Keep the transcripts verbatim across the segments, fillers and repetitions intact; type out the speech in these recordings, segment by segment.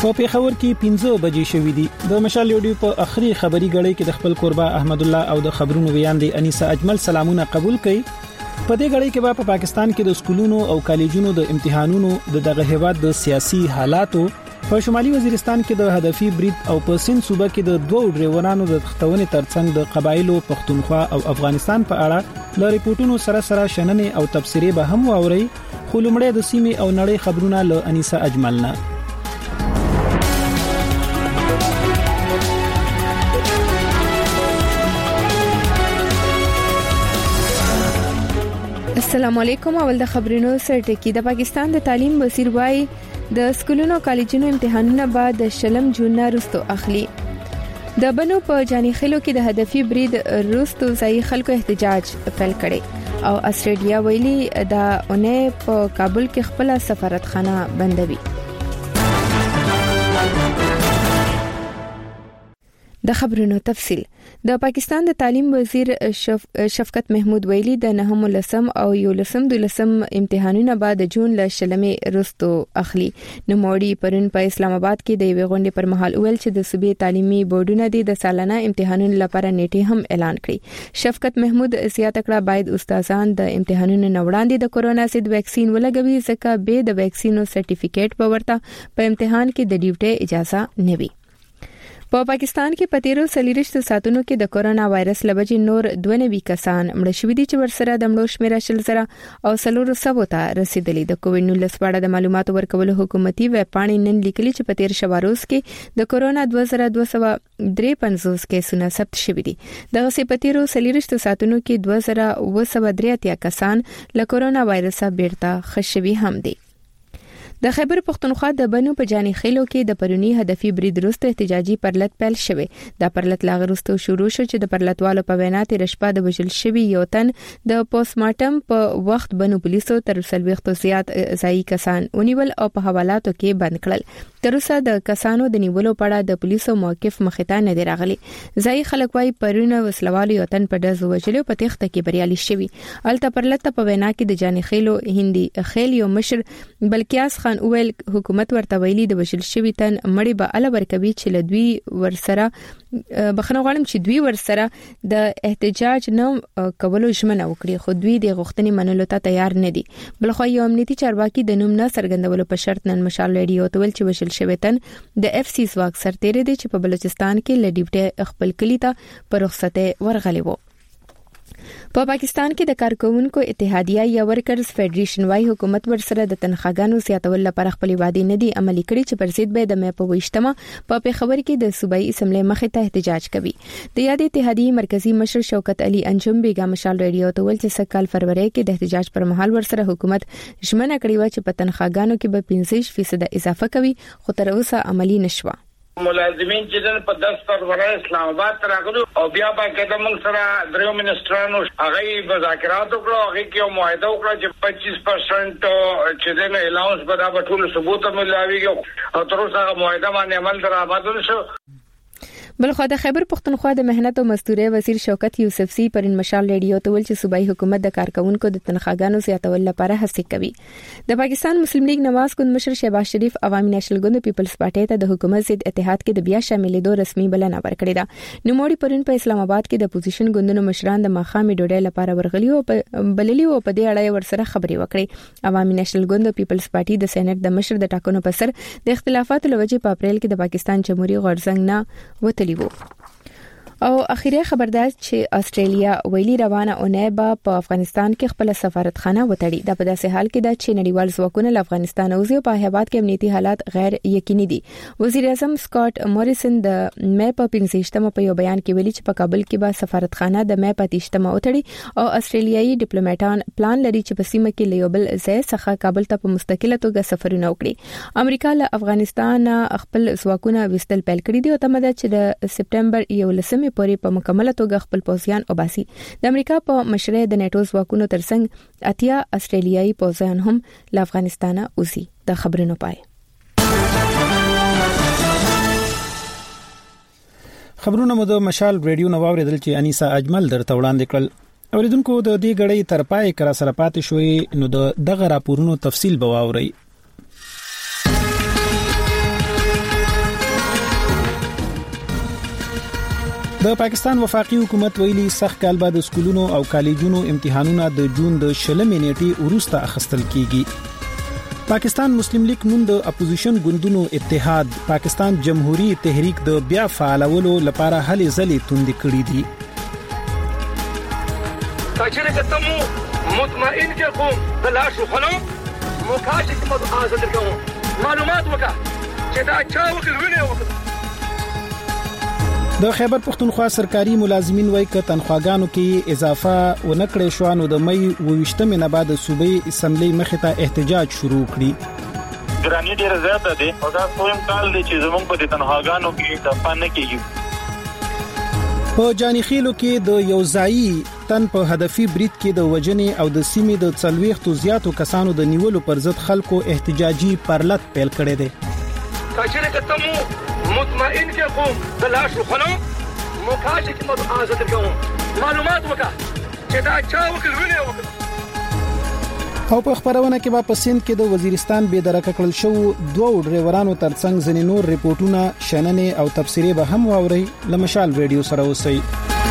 په پیښور کې پنځه بجې شوې دي. د مشال ریډیو په اخري خبري غړي کې د خپل قربا احمد الله او د خبرونو بیان دی انیسا اجمل سلامونه قبول کړي. په دې غړي کې به په پاکستان کې د سکولونو او کالجونو د امتحانونو د دغه هیواد د سیاسي حالاتو، په شمالي وزیرستان کې د هدفي برید او په سند صوبه کې د دوو ډریورانو د تختونې ترڅنګ د قبایلو پښتونخوا او افغانستان په اړه د ریپورتونو سره سره شننې او تبصرې به هم واوري. خو لومړی د سیمې او نړۍ خبرونه له انیسا اجملنا. السلام علیکم. اول د خبرونو سرټکی. د پاکستان د تعلیم وزیر وایي د سکولونو کالجونو امتحانونه بعد د شلم جون وروسته اخلي. د بنو په جاني خلو کې د هدفي برید وروسته ځای خلکو احتجاج پیل کړي او استرالیا ویلي دا اونې په کابل کې خپل سفارتخانه بندوي. د خبرونو تفصيل. د پاکستان د تعلیم وزیر شف... شفقت محمود ویلي د نهم لسم او یولسم دلسم امتحانونه بعد جون ل شلمې رستو اخلي. نوموړي پرون په اسلام آباد کې د یوې غونډې پر مهال ویل چې د صوبې تعلیمي بورډونه د سالانه امتحانونو لپاره نیټه هم اعلان کړي. شفقت محمود زیاته کړه باید استادان د امتحانونو نوړاندې د کورونا ضد ویکسین ولګوي ځکه به د ویکسینو سرټیفیکیټ په ورته په امتحان کې د ډیوټي اجازه نه وي. په پا پاکستان کې پتیرو سلیریشت ساتونو کې د کورونا وایرس لبجې نور دوه نوي کسان مړ شوي دي چې ورسره د مړو شمیره شل زره او سلور سو ته رسیدلي. د کووډ نولس په اړه د معلوماتو ورکولو حکومتي ویب پاڼې نن لیکلي چې په تیر شواروز کې د کورونا دوه زره دوه سوه درې پنځوس کیسونه ثبت شوي دي. دغه سي پتیرو سلیریشت ساتونو کې دوه زره اوه سوه درې اتیا کسان له کورونا وایرس بیرته خښوي هم دي. د خیبر پختونخوا د بنو په جاني خیلو کې د پرونی هدفي برید وروسته احتجاجي پرلط پیل شوه. د پرلط لاغروستو شروع شو چې د پرلطوالو په وینا تیر شپه د وژل شوی یو تن د پوسټ مارټم په وخت بنو پولیسو تر سلويختو زیات ځای کسان ونیول او په حوالاتو کې بند کړل. تر اوسه د کسانو د نیولو په اړه د پولیسو موقف مخته نه دی راغلی. ځای خلک وايي پرونه وسلوالو یو تن په دزو وژلو په تخته کې بریالي شوی. الته پرلط په وینا کې د جاني خیلو هندي خیل یو مشر بلکیاس خان اویل حکومت ورته ویلي د وشل شوی تن مړی به ال ورکوي چې لدوی ورسره بخنه غواړم چې دوی ورسره د احتجاج نه کولو ژمنه وکړي خو دوی د غوښتنې منلو ته تیار نه دي. بلخو یو امنیتي چارواکي د نوم نه څرګندولو په شرط نن مشال ریډیو ته ویل چې وشل شوی تن د اف سی ځواک سرتیری دی چې په بلوچستان کې لډیوټي خپل کلی ته په رخصته ورغلی وو. په پا پاکستان کې د کارکونکو اتحادیه یا ورکرز فدریشن وايي حکومت ورسره د تنخواګانو زیاتول لپاره خپل وعده نه دي عملي کړي چې پر ضد به د مې په وشتمه په پیښور کې د صوبایي اسمبلی مخې ته احتجاج کوي. د یاد اتحادیه مرکزی مشر شوکت علي انجم بیګا مشال ریډیو ته ول چې سکهال فروری کې د احتجاج پر مهال ورسره حکومت ژمنه کړې و چې په تنخواګانو کې به پنځه فیصد اضافه کوي خو تر اوسه عملی نشوه. ملازمین چې په دس فروری اسلام آباد راغلو او بیا په کده موږ سره درو منسټرانو هغه مذاکرات وکړو هغه کې یو معاهده وکړه چې پچیس پرسنټ چې د الاونس به دا ټول ثبوت ملایوي او تر اوسه هغه معاهده باندې عمل درآمد نشو. بلخو د خیبر پختونخوا د مهنت او مزدوري وزیر شوکت یوسفزي پرین مشال ریډیو ته ول چې صوبایي حکومت د کارکونکو د تنخواګانو زیاتول لپاره هڅې کوي. د پاکستان مسلم لیگ نواز ګوند مشر شهباز شریف عوامي نېشنل ګوند پیپلز پارټي ته د حکومت ضد اتحاد کې د بیا شاملېدو رسمي بلنه ورکړې ده. نوموړي پرین په اسلام آباد کې د اپوزیشن ګوندونو مشران د ماخامي ډوډۍ لپاره ورغلي او بللي او په دې اړه ورسره خبري وکړي. عوامي نېشنل ګوند پیپلز پارټي د سېنات د مشر د ټاکنو په سر د اختلافاتو لوجې په اپریل کې د پاکستان جمهوریت غورځنګ نه وتلی وو. او اخیری خبردار چې استرالیا ویلي روانه اونۍ به په افغانستان کې خپل سفارتخانه وتړي. دا په داسې حال کې ده چې نړیوال ځواکونه له افغانستان اوځي او په هیواد کې امنیتي حالات غیر یقیني دي. وزیر اعظم سکاٹ موریسن د مې په پنځشتمه په یو بیان کې ویلي چې په کابل کې به سفارتخانه د مې په تیشتمه وتړي او استرالیایي ډیپلوماټان پلان لري چې په سیمه کې له یو بل ځای څخه کابل ته په مستقله توګه سفرونه وکړي. امریکا له افغانستان خپل ځواکونه وستل پیل کړي دي او تمه ده چې د سپټمبر یولسمه پورې په مکمله توګه خپل پوځیان او باسي. د امریکا په مشرۍ د نیټو ځواکونو ترڅنګ اتیا استرالیایي پوځیان هم له افغانستانه اوسي. د خبرونو پای خبرونه مو د مشال ریډیو نو واوریدل چې انیسا اجمل درته وړاندې کړل. اوریدونکو د دې غړې تر پای کرا سره پاتې شوې نو د دغه راپورونو تفصیل به واوري. د پاکستان وفاقي حکومت ویلي سخت کال بعد سکولونو او کالجونو امتحانونه د جون د شلمې نیټې وروسته اخیستل کیږي. پاکستان مسلم لیگ نوم د اپوزیشن ګوندونو اتحاد پاکستان جمهوریت تحریک د بیا فعالولو لپاره هلې ځلې توندې کړې دي. تاجر کتمو مطمئن کې کوم تلاش وکړو مکاشف مو آزاد کوم معلومات وکړه چې دا چا وکړ ویني وکړه. د خیبر پختونخوا سرکاري ملازمین وایي ک تنخواګانو کې اضافه ونکړې شو نو د مې وویشتمې نه بعد صوبې اسمبلی مخې ته احتجاج شروع کړی. ګرانی ډیره زیاته دي او دا کوم کال دی چې زموږ په تنخواګانو کې اضافه نه کیږي. په جانیخیلو کې د یوځایي تن په هدفي برید کې د وجنې او د سیمې د څلويختو زیاتو کسانو د نیولو پر ضد خلکو احتجاجي پرلط پیل کړی دی. تاجر کتمو مطمئن کې کوم تلاش وکړو مکاشف مو آزاد کوم معلومات وکړه چې دا چا وکړ ویني وکړه. او په خبرونه کې په سند کې د وزیرستان به درکه کړل شو دوه ډرایورانو ترڅنګ ځنې نور ریپورتونه شننې او تفسیرې به هم واوري. لمشال ریډیو سره اوسئ.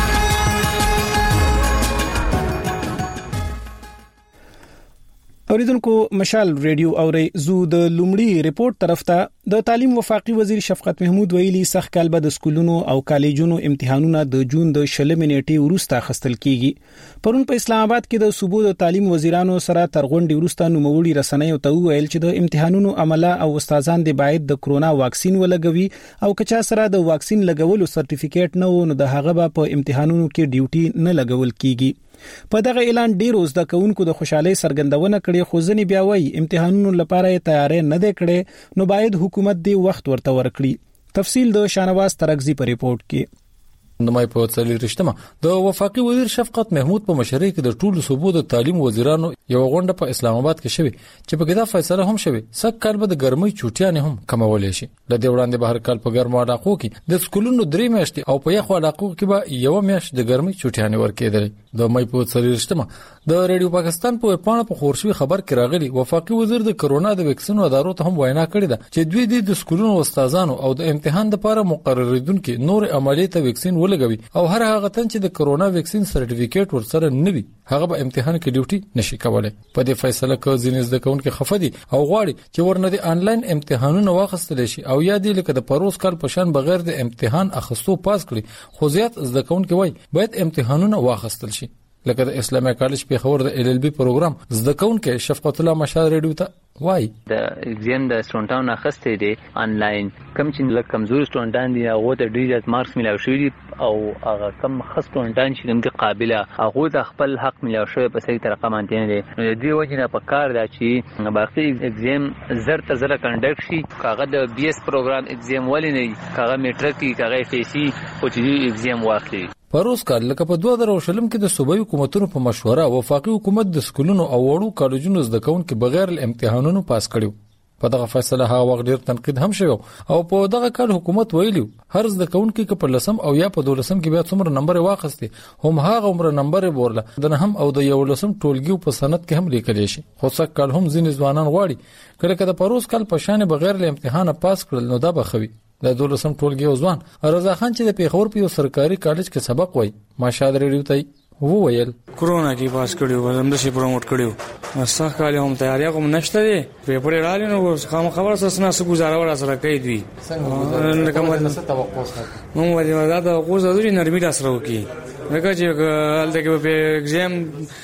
اوریدونکو مشال ریډیو اوري زو د لومړی ریپورت طرف ته. د تعلیم وفاقي وزیر شفقت محمود ویلي سخت کال بعد سکولونو او کالجونو امتحانونه د جون د شلمې نیټې وروسته اخیستل کیږي. پرون په اسلام آباد کې د صوبو د تعلیم وزیرانو سره ترغونډي وروسته نوموړي رسنیو ته ویل چې د امتحانونو عمله او استادان د باید د کرونا واکسین ولګوي او کچا سره د واکسین لګولو سرټیفیکیټ نه و نو د هغه په امتحانونو کې ډیوټي نه لګول کیږي. په دغه اعلان ډیرو زده کوونکو د خوشحالي سرګندونه کړې خو ځنې بیا وایي امتحانونو لپاره تیارې نه ده کړې نو باید حکومت دی وخت ورته ورکړي. تفصیل د شانواز ترغزی په ریپورت کې. د مای په څلور رښتما د وفاقي وزیر شفقت محمود په مشرۍ کې د ټولو صوبو د تعلیم وزیرانو یو غونډه په اسلام آباد کې شوه چې په کې دا فیصله هم شوه سک کال به د ګرمۍ چوټیانه هم کمولې شي. د دې وړاندې بهر کال په ګرمو علاقو کې د سکولونو درې میاشتې او په یخو علاقو کې به یو میاشت د ګرمۍ چوټیانه ورکېدل. د مای په څلور رښتما د ریډیو پاکستان په پاڼه په خورشوي خبر کې راغلي وفاقي وزیر د کرونا د ویکسینو ادارو ته هم وینا کړې ده چې دوی د سکولونو استادانو او د امتحان لپاره مقرریدونکو نور عملیات ویکسین ولګوي او هر هغه تن چې د کرونا ویکسین سرټیفیکیټ ورسره نه وي هغه به امتحان کې ډیوټي نشي کولای. په دې فیصله کې ځینې زده کوونکو خفدي او غواړي چې ورنه د انلاین امتحانونو واخیستل شي او یا دې لکه د پروس کال په شان بغیر د امتحان اخستو پاس کړي خو زیات زده کوونکو وایي باید امتحانونه واخیستل شي. لکه د اسلامي کالج په خبر د ال ال بي پروګرام زده کوونکو شفقت الله مشال ریډیو ته وای د ایگزام د سټونټاون اخستې دي انلاین کم چې لکه کمزور سټونټان دي هغه ته ډیره مارکس ملاوي شوی دي او هغه کم خستونټان چې دمګه قابلیه هغه د خپل حق ملاوي شوی په صحیح طریقه مانتین دي. نو د دې وجه نه په کار دا چې باقي ایگزام زر ته زر کنډکټ شي کاغه د بي اس پروګرام ایگزام ولې نه کاغه میټرک کاغه اف سی او چې ایگزام واخلي. پروس کال لکه په دوه زره شلم کې د صوبایي حکومتونو په مشوره وفاقي حکومت د سکولونو او وړو کالجونو زده کوونکو بغیر امتحانونو پاس کړیو. په دغه فیصله هغه وخت ډیر تنقید هم شوی او په دغه کال حکومت ویلو هر زده کوونکو کې په لسم او یا په دولسم کې بیا څومره نمبر واخستي هم هغه عمر نمبر ورله د هم او د یو لسم ټولګي په سند کې هم لیکل شي. خو څک کال هم ځینې ځوانان غواړي کله کله پروس کال په شان بغیر له امتحان پاس کړل نو دا بخوي. د دولسم ټولګي ځوان رضا خان چې د پیښور په یو سرکاري کالج کې سبق وای ماشاد ریډیو ته وویل کورونا کې پاس کړیو هم د شي پروموټ کړیو صح کال هم تیاری کوم نشته دي پیپر راځي نو کوم خبر سره سره گزاره ور سره کوي دوی څنګه کوم څه توقع سره نو وایي دا د غوځه دوی نرمي سره وکي لکه چې هلته کې په ایگزام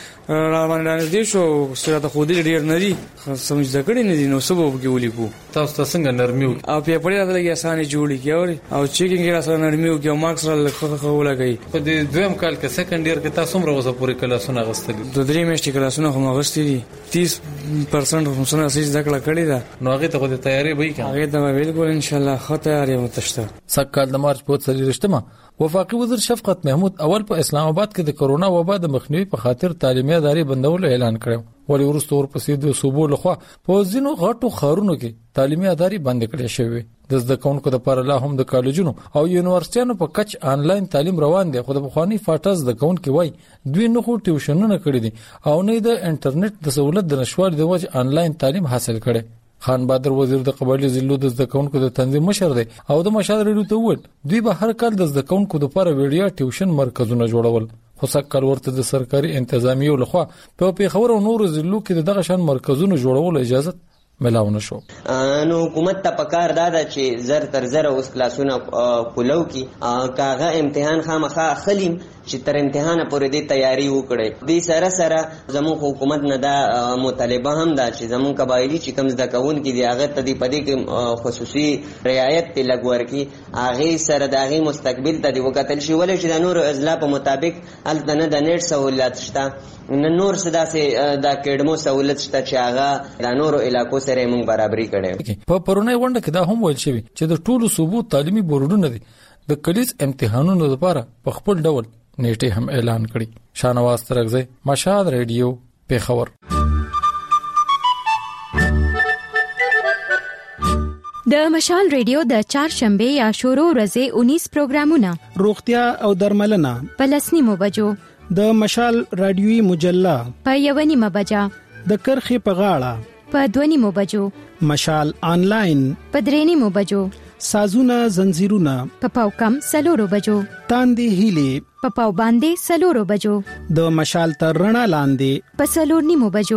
را باندې دي شو سره د خودي ډیر نری سمجھ ذکرې نه دي نو سبب کې ولیکو تاسو ته څنګه نرمي او په پړې راځي اسانه جوړی کیوري او چیکینګ را سره نرمي او کې مارکس را لخوا ولګي. په دې دویم کال کې سکند ایئر کې تاسو هم روزه پوری کلاسونه غوښتل د درې میاشتې کلاسونه هم غوښتل دي تیس پرسنټ هم څنګه سې ذکر کړی دا نو هغه ته د تیاری به کوي هغه ته بالکل ان شاء الله خو تیاری متشته. سکه د مارچ په څلور رښتما وفاقي وزیر شفقت محمود اول په اسلام آباد کې د کرونا وبا د مخنیوي په خاطر تعلیمي ادارې بندول اعلان کړو ولی ورسته ورپسې د صوبو لخوا په ځینو غټو خارونو کې تعلیمي ادارې بند کړې شوې. د زده کوونکو لپاره لا هم د کالجونو او یونیورسيټانو په کچ آنلاین تعلیم روان دی خو د بخوانی فاټز د کوونکو وای دوی نه خو ټیوشنونه کړی دي او نه د انټرنیټ د سہولت د نشوالي د وجه آنلاین تعلیم حاصل کړي. خان بادر وزیر د قبایلی ضلعو د زدهکونکو د تنظیم مشر دی او د مشال ریډیو ته وویل دوی به هر کال د زدهکونکو لپاره ویډیو ټیوشن مرکزونه جوړول خو سکهال ورته د سرکاري انتظامیو لخوا په پیښور او نورو ضلعو کې دغه شان مرکزونه جوړول اجازه ملاونه شو. نو حکومت ته پکار دادا چې زر تر زر اوس کلاسونه کولو کی کاغه امتحان خامخا خلیم چې تر امتحان پورې د تیاری وکړي. د سره سره زموږ حکومت نه دا مطالبه هم دا چې زموږ قبایلی چې کوم زده کوونکي دي هغه ته د پدې کې خصوصي رعایت ته لګور کی هغه سره د هغه مستقبل ته دی وکتل شي ولې چې د نور اضلاع په مطابق التنه د نیټ سہولت شته نن نور صدا سي د کډمو سہولت شته چې هغه د نورو علاقو سره موږ برابرۍ کړي. په پرونی غونډه کې دا هم ویل شوی چې د ټولو صوبو تعلیمي بورډونو دي د کلیز امتحانونو لپاره په خپل ډول نیټه هم اعلان کړي. شانواز ترغزی مشال ریډیو پیښور. د مشال ریډیو د چهارشنبه یا شورو ورځې انیس پروګرامونه روغتیا او درملنه په لسنیمو بجو د مشال رادیوي مجله په یونیمه بجا د کرخې په غاړه په دونیمو بجو مشال آنلاین په درېنیمو بجو سازونه زنجیرونه په پاو کم سلورو بجو تاندې هیلې په پاو باندې سلورو بجو د مشال تر رڼا لاندې په سلور نیمو بجو.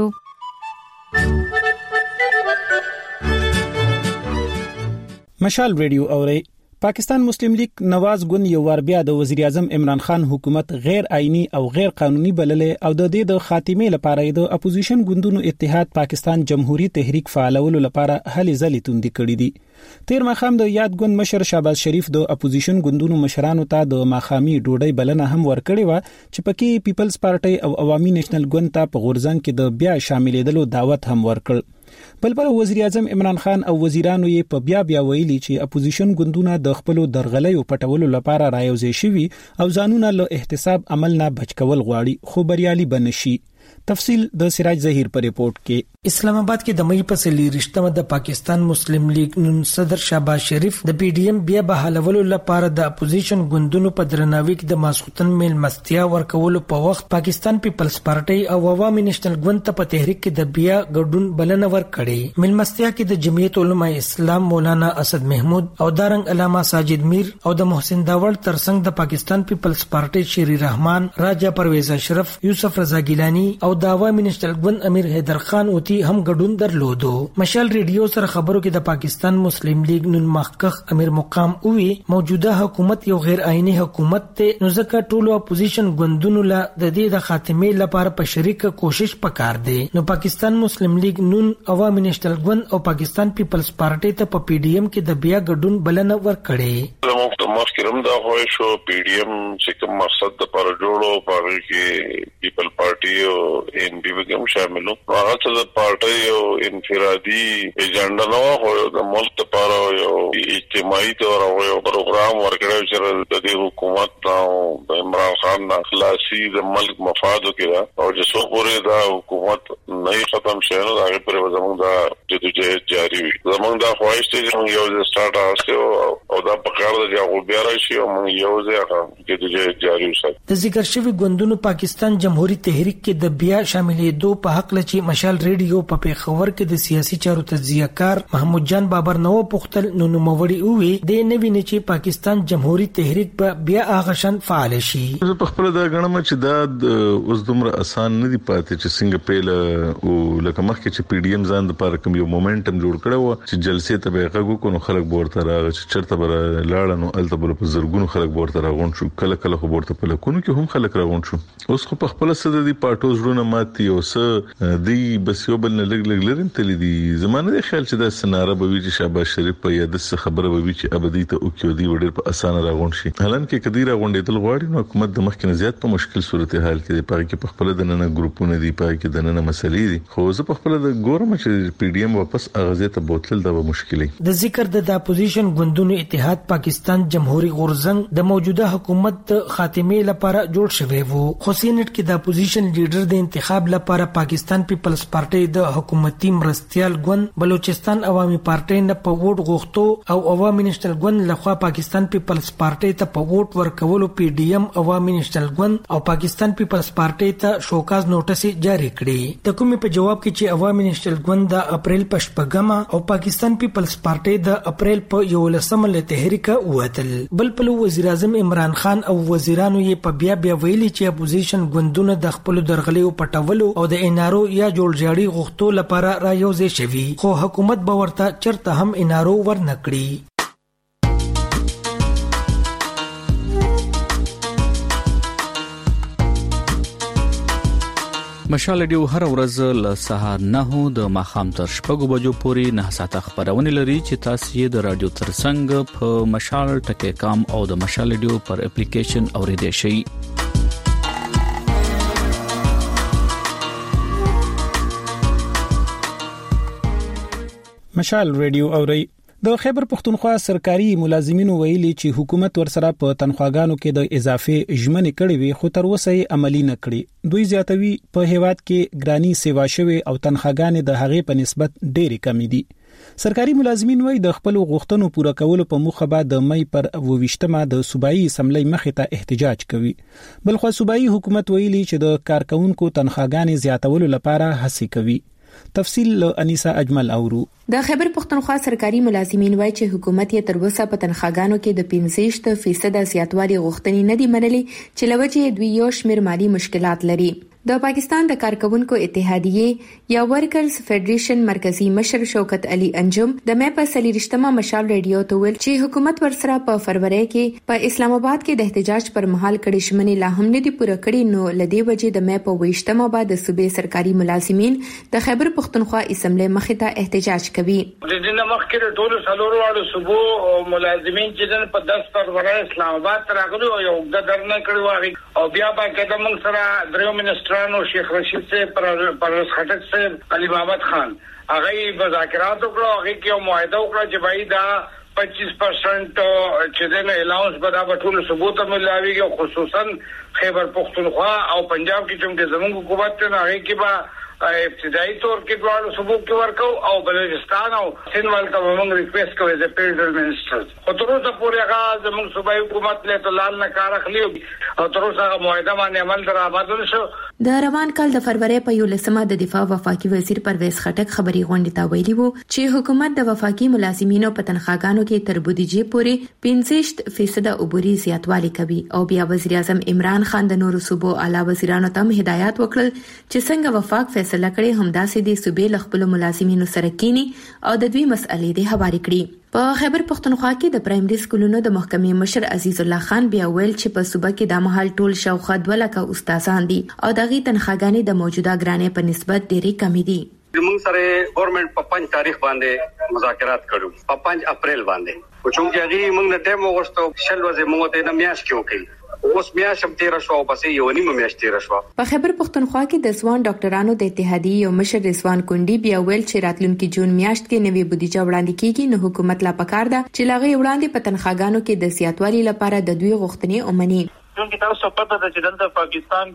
مشال ریډیو اوري. پاکستان مسلم لیگ نواز ګوند یو ور بیا د وزیر اعظم عمران خان حکومت غیر آئینی او غیر قانوني بللې او د دې د خاتمه لپاره د اپوزیشن ګوندونو اتحاد پاکستان جمهوریت تحریک فعالولو لپاره هلې ځلې توندې کړې دي. تیر ماخام د یاد ګوند مشر شهباز شریف د اپوزیشن ګوندونو مشرانو ته د ماخامي ډوډۍ بلنه هم ورکړې و چې پکې پیپلز پارټي او عوامي نېشنل ګوند ته په غورځنګ کې د بیا شاملېدلو دعوت هم ورکړ. بلبل وزیر اعظم عمران خان او وزیرانو یې په بیا بیا ویلي چې اپوزیشن ګوندونه د خپل درغلیو پټولو لپاره رايوځي شوي او ځانونه له احتساب عمل نه بچ کول غواړي خو بریالي بنشي. تفصیل د سراج ظهیر پر ریپورت کې. اسلام آباد کې د مې په سلی رښتمه د پاکستان مسلم لیگ نن صدر شهباز شریف د پی ډی ایم بیا بحالولو لپاره د اپوزیشن ګوندونو په درناوي کې د ماسختن میل مستیا ورکولو په وخت پاکستان پیپلز پارټي او عوامي نېشنل ګوند ته په تحریک کې د بیا ګډون بلنه ورکړي. میل مستیا کې د جمعیت علماء اسلام مولانا اسد محمود او دارنګ علامه ساجد میر او د محسن داوړ ترڅنګ د پاکستان پیپلز پارټي شری رحمان راجا پرویز اشرف یوسف رضا ګیلانی او د عوامي نېشنل ګوند امیر حیدر خان اوتی هم ګډون درلودو. مشال ریډیو سره خبرو کې د پاکستان مسلم لیگ نن مخکخ امیر مقام اووی موجوده حکومت یو غیر آئینی حکومت ته نو ځکه ټولو اپوزیشن ګوندونو له د دې د خاتمه لپاره په شریک کوشش وکړ دي. نو پاکستان مسلم لیگ نن عوامي نېشنل ګوند او پاکستان پیپلز پارټي ته په پی ډی ایم کې د بیا ګډون بلنه ورکړي. مخکرم دا خو شو پی ډی ایم چې کوم مقصد د پر جوړو پاره کې پیپل پارټي او ان بي وګم شاملو هغه څه د پارټي او انفرادي ایجنډا نو خو د ملک لپاره یو اجتماعي تور او یو پروګرام ورکړی چې د دې حکومت او د عمران خان نه خلاصي د ملک مفاد وکړه او چې څو پورې دا حکومت نه ختم شي نو هغه پر زموږ دا جدوجہد جاری وي. زموږ دا خواهش دی چې یو د سٹارټ اوسه او دا په کار د یو بیا راشي او موږ یو ځای جدوجہد جاری وساتو. د ذکر شوی ګوندونو پاکستان جمهوریت تحریک کې د بیا شاملېدو په حق لچې مشال ریډیو په پیښور کې د سیاسي چارو تجزیه کار محمود جان بابر نو پختل نو نوموړي اووي د نوی نه چې پاکستان جمهوریت تحریک په بیا اغشن فعال شي. زه په خپل دا غنم چې دا اوس دومره اسان نه دی پاتې چې څنګه پیله او لکه مخکې چې پی ډی ایم ځان د پاره کوم یو مومنټم جوړ کړو چې جلسې ته به غوږ کو نو خلک ورته راغی چې چرته بر لاړ نو الته بل په زرګونو خلک ورته راغون شو کله کله خو ورته په لکونو کې هم خلک راغون شو. اوس خو په خپل سره دی پارټو زړونه ماتي او څه دی بس یو بل نه لګ لګ لرم تل دي زمانه د خیال چې د سناره به وی چې شهباز شریف په یاد څه خبره به وی چې ابدي ته او کې دی وړ په اسانه راغون شي. حالان کې کدی راغونډې تل غواړي نو حکومت د مخکنه زیات په مشکل صورتحال کې دی پاره کې په خپل د نن ګروپونه دی پاره کې د نن مسلې دي خو زه په خپل د ګورم چې پی ډی ایم واپس اغازه ته بوتل دا مشکلي. د ذکر د اپوزیشن ګوندونو اتحاد پاکستان جمهوریت غورځنګ د موجوده حکومت خاتمه لپاره جوړ شوی وو. خو سینټ کې د اپوزیشن لیډر د انتخاب لپاره پاکستان پیپلز پارټي غړي د حکومتي مرستيال ګوند بلوچستان عوامي پارټي نه په ووټ غوښتو او عوامي نېشنل ګوند لخوا پاکستان پیپلز پارټي ته په ووټ ورکولو پی ډی ایم عوامي نېشنل ګوند او پاکستان پیپلز پارټي ته شوکاز نوټس جاری کړی. د کومې په جواب کې چې عوامي نېشنل ګوند د اپریل په شپږمه او پاکستان پیپلز پارټي د اپریل په یولسمه له تحریکه ووتل. بل په وزیر اعظم عمران خان او وزیرانو یې په بیا بیا ویلي چې اپوزیشن ګوندونه د خپل درغلیو پټولو او د انارو یا جوړجاړي غوښتو لپاره رايوځي شوي، خو حکومت به ورته چرته هم انارو ورنکړي. مشال ډیو هر ورځ له سهار نه د ماخام تر شپږو بجو پورې نه ساعته خبرونه لري چې تاسو یې د رادیو ترڅنګ په مشال ټکی کام او د مشال ډیو پر اپلیکیشن اوریدئ شئ. مشال ریډیو اوري. د خیبر پختونخوا سرکاري ملازمینو ویلي چې حکومت ورسره په تنخواګانو کې د اضافه ژمنې کړې وي خو تر اوسه یې عملی نه کړې. دوی زیاتوي په هیواد کې ګرانی سیوا شوی او تنخواګانې د هغې په نسبت ډېرې کمې دي. سرکاري ملازمین وایي د خپل غوښتنو پوره کولو په موخه به د مې پر اوویشتمه د صوبایي اسمبلی مخې ته احتجاج کوي. بلخو صوبایي حکومت ویلي چې د کارکونکو تنخواګانې زیاتولو لپاره هڅې کوي. تفصیل له انیسا اجمل اورو. د خیبر پختونخوا سرکاري ملازمین وایي چې حکومت یې تر اوسه په تنخواګانو کې د پنځه فیصد زیاتوالي غوښتنې نه دي منلي چې لوجه دوی یو شمېر مالی مشکلات لري. د پاکستان د کارکونکو اتحادیې یا ورکرز فدریشن مرکزی مشر شوکت علي انجم د مې په سلیریشتمه مشال ریډیو ته ویل چې حکومت ورسره په فروری کې په اسلام آباد کې د احتجاج پر مهال کړي شمنې لا هم نه دي پوره کړي، نو لدی وجه د مې په ویشتمه بعد د صوبې سرکاري ملازمین د خیبر پختونخوا اسمبلی مخې ته احتجاج کوي. د دې نه مخکې د ټولو څلورو واړو صوبو ملازمین چې په دس فروری اسلام آباد ته راغلي او یو د درنه کړي او بیا په کې د موږ سره درو منسټر شیخ رشید سے پرویز خټک سے علي محمد خان هغه مذاکرات وکړو، هغه کې معاهده وکړه چې بای دا پچیس پرسنٹ چې د الاونس په دا ټول ثبوت ملاویږي، خصوصا خیبر پختونخوا او پنجاب کې چې زموږ حکومت ته هغه کې با ابتدایي طور کې دوه صوبو کې ورکو او بلوچستان او سند ولکه موږ ریکوست کوي د فیډرل منسټر خو تر اوسه پورې هغه زموږ صوبایي حکومت له تلال نه کار اخلي او تر اوسه هغه معاهده باندې عمل درآمد نشو. د روان کال د فروری په یولسمه د دفاع وفاقي وزیر پرویز خټک خبري غونډه ته ویلي وو چې حکومت د وفاقي ملازمینو په تنخواګانو کې تر بودیجې پورې پنځه فیصد عبوري زیاتوالی کوي او بیا وزیر اعظم عمران خان د نورو صوبو اعلی وزیرانو ته هدایت وکړل چې څنګه وفاق فیصله کړي همداسې د صوبې لخپل ملازمینو سره کینی او د دوی مسئلې د حواله کړي. په خیبر پختونخوا کې د پرایمري سکولونو د محکمې مشر عزیز الله خان بیا ویل چې په صوبه کې د مهال ټول شاوخوا دوه لکه استادان دي او دغه تنخواګانې د موجوده ګرانې په نسبت ډېرې کمې دي. موږ سره ګورنمنت په پنځه تاریخ باندې مذاکرات کړو، په پنځه اپریل باندې، او چې هغه موږ نه ټیم وغوښتو شل ورځې موږ ته نه میاش کې وکړي، اوس میاشم تیر شو او پسې یو نیمه میاشت تیر شو. په خیبر پختونخوا کې د ځوان ډاکټرانو د اتحادیې یو مشر رضوان کونډي بیا ویل چې راتلونکي جون میاشت کې نوې بودیجه وړاندې کیږي، نو حکومت لا پکار ده چې لاغي وړاندې په تنخواګانو کې د زیاتوالي لپاره د دوی غوښتنې ومني. چونکه تاسو پته ده چې دلته پاکستان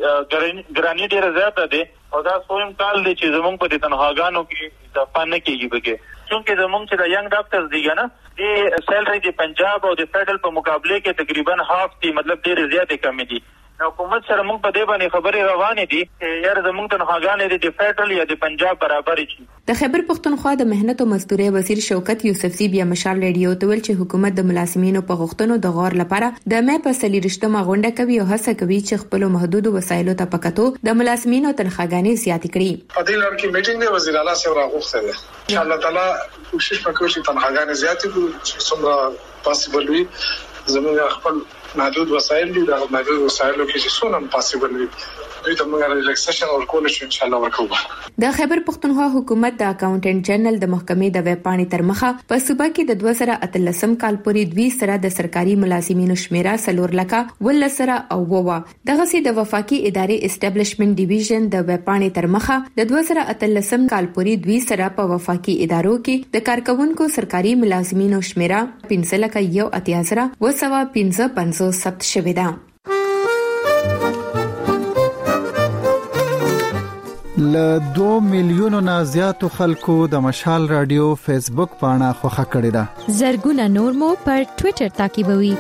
کې ګرانی ډیره زیاته ده او دا سویم کال دی چې زمونږ په تنخواګانو کې د فن کېږي بګه، چونکه زمونږ چې د ینګ ډاکټرز دی کنه د سیلری د پنجاب او د فیډرل په مقابله کې تقریبا هاف دی، مطلب ډیره زیاته کمی دي. حکومت سره موږ په دې باندې خبرې روانې دي چې یار زموږ تنخواګانې د فیډرل یا د پنجاب برابر شي. د خیبر پختونخوا د مهنت او مزدوري وزیر شوکت یوسفزی بیا مشال ریډیو ته ویل چې حکومت د ملازمینو په غوښتنو د غور لپاره د مې په سلیریشتمه غونډه کوي او هڅه کوي چې خپل محدود وسایلو ته پکاتو د ملازمینو تنخواګانې زیاتې کړي. په دې لړ کې میټینګ د وزیر اعلی سره راغوښته ده، ان شاء الله تعالی کوشش وکړو چې تنخواګانې زیاتې کړو چې څومره پاسبل وي. زموږ خپل محدود وسایل دي، د محدود وسایلو کې چې څونه پاسبل وي دوی ته موږ ریلیکسیشن ورکول شو ان شاء الله ورکوو. د خیبر پختونخوا حکومت د اکاونټنټ جنرال د محکمې د ویب پاڼې تر مخه په صوبه کې د دوه زره اتلسم کال پورې دوی سره د سرکاري ملازمینو شمیره سلور لکه ولسره او ووا. دغه سي د وفاقي ادارې اسټابلیشمنت ډیویژن د ویب پاڼې تر مخه د دوه زره اتلسم کال پورې دوی سره په وفاقي ادارو کې د کارکونکو سرکاري ملازمینو شمیره پنځه لکه یو اتیا زره وسوه پنځه پنځوس ثبت شوې ده. ل دوه میلیونو نه زیاتو خلکو د مشال رادیو فیسبوک پاڼه خوښه کړې ده. زرګونه نور مو پر ټوئیټر تعقیبوي.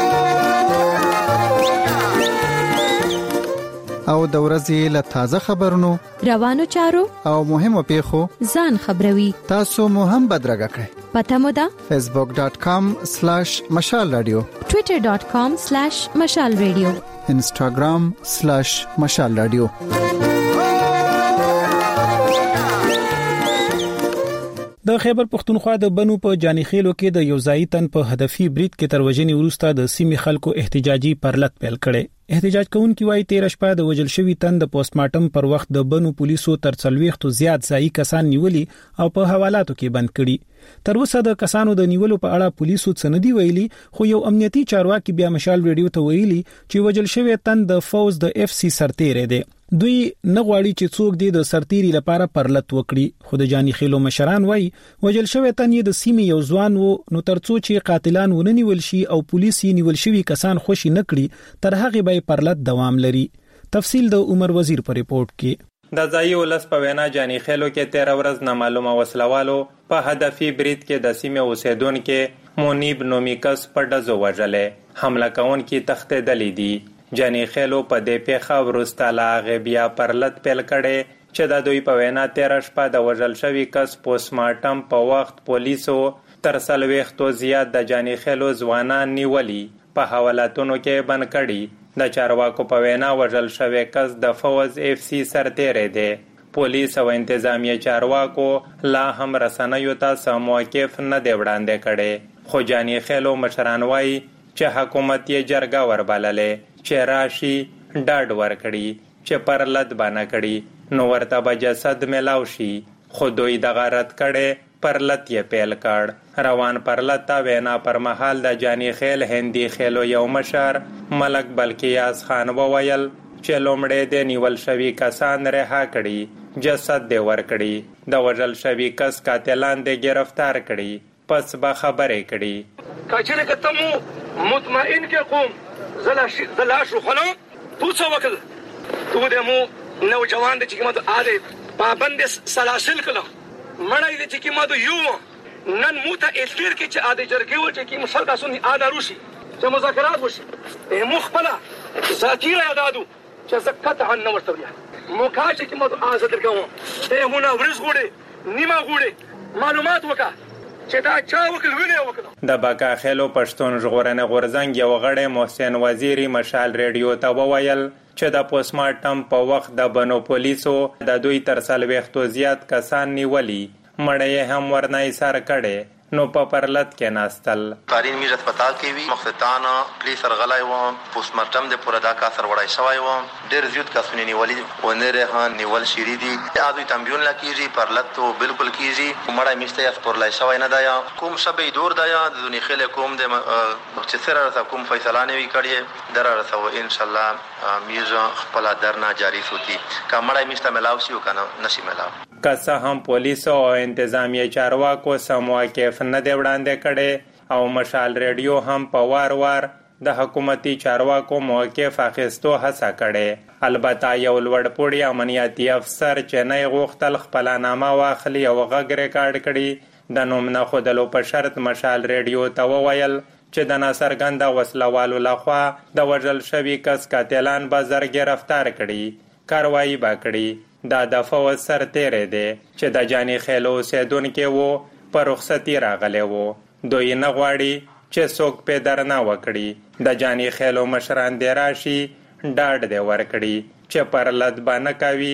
او د ورځې له تازه خبرونو، روانو چارو او مهمو پیښو ځان خبروي. تاسو مو هم بدرګه کړئ. پته مو ده فیسبوک ډاٹ کام سلیش مشال رادیو، ټوئیټر ډاٹ کام سلیش مشال رادیو، انسټاګرام سلیش مشال رادیو. د خیبر پختونخوا د بنو په جانیخیلو کې د یو ځای تن په هدفي برید کې تر وژنې وروسته د سیمې خلکو احتجاجي پرلط پیل کړي. احتجاج کوونکي وايي تیر شپه د وژل شوی تن د پوسټ مارټم پر وخت د بنو پولیسو تر څلويختو زیات ځای کسان نیولي او په حوالاتو کې بند کړي. تر اوسه د کسانو د نیولو په اړه پولیسو څه نه دی ویلي، خو یو امنیتي چارواکي بیا مشال ریډیو ته ویلي چې وژل شوی تن د فوز د اف سی سرتیری دی. دوی نه غواړي چې څوک دې د سرتیری لپاره پرلط وکړي، خو د جانی خیلو مشران وایي وژل شوی تن یې د سیمې یو ځوان وو، نو ترڅو چې قاتلان ونه نیول شي او پولیس یې نیول شوی کسان خوشي نه کړي تر هغه به پرلط دوام لري. تفصیل د عمر وزیر په ریپورت کې. د ځای ولس په وینا جانی خیلو کې تیر ورځ نامعلومه وسلوالو په هدفي برید کې د سیمې اوسیدونکو مونیب نومي کس په ډزو وژلې. حمله کوونکي تښتېدلي دي. جانی خیلو په دې پیښه وروسته لا غبیا پرلط پیل کړي چې د دوی په وینا تیر شپه د وژل شوی کس پوسټ مارټم په وخت پولیسو تر څلويختو زیات د جانی خیلو ځوانان نیولي په حوالاتونو کې بند کړي. د چارواکو په وینا وژل شوی کس د فوز اف سی سرتیری دی. پولیس او انتظامیه چارواکو لا هم رسنیو ته سم موقف نه دی وړاندې کړي، خو جانی خیلو مشران وایي چې حکومت یې جرګه وربللې چې راشي ډاډ ورکړي چې پرلط باندې کړي نو ورته به جسد ملاو شي، خو دوی دغه رد کړي پرلط یې پیل کړ. روان پرلط ته وینا پر مهال د جانی خیل هندي خیلو یو مشر ملک بلقیاس خان وویل چې لومړی د نیول شوی کسان رها کړي، جسد دی ورکړي، د وژل شوی کس قاتلان دی گرفتار کړي، پس به خبرې کړي. کاچره کتمو مطمئن کې قوم زلا شو خلو تو څه وکړ تو دې مو نوجوان د چې ماته اده پابند سلاسل کړه مړای د چې ماته یو نن موته اخیر کې چې اده جرګي و چې مسل تاسو نه اده روشي چې مذاکرات وشي مخبله ذاتیره یادادو چې زکات عن ورته موکاچ کې ماته آزاد درګو ته مونږ ورز غوړې نیمه غوړې معلومات وکړه چې دا چا وکړ ویني وکړه. د باکا خیلو پښتون ژغورنې غورزنګ یو غړی محسن وزیری مشال ریډیو ته وویل چې د پوسټ مارټم په وخت د بنو پولیسو د دوی تر څلويختو زیات کسان نیولي، مړی هم ورنه ایثار کړي، نو په پرلط کې ناستل. قارین میرت پتا کی وی مختتان پولیس سرغلای و پوسټ مارټم د پورا دا کا سر وړای شوی و ډیر زیات کسونه نیولي و نه رهان نیول شری دي ادوی تمبیون لا کیږي پرلط تو بالکل کیږي مړای میشته اس پر لای شوی نه دایا کوم شبې دور دایا د دنیا خله کوم د چې سره را کوم فیصله نه وی کړی درا رسو ان شاء الله میزه خپل درنا جاری سوتی کا مړای میشته ملاو شي کنه نشي ملاو. که څه هم پولیسو او انتظامیه چارواکو سم موقف نه دی وړاندې کړي او مشال ریډیو هم په وار وار د حکومتي چارواکو موقف اخیستو هڅه کړي. البته یو لوړپوړی امنیتي افسر چې نه غوښتل خپل نامه واخلي او غږ ریکارډ کړي د نوم نه خودلو په شرط مشال ریډیو ته وویل چې د ناڅرګنده وسلوالو لخوا د وژل شوي کس قاتلان به زر گرفتار کړي، کاروایی به کړي. دا د فوز سرتیری دی چې د جانی خیلو اوسیدونکي وو په رخصتي راغلی وو. دوی نه غواړي چې څوک پې درنه وکړي. د جانی خیلو مشران دی راشي ډاډ دی ورکړي چې پرلط به نه کوي،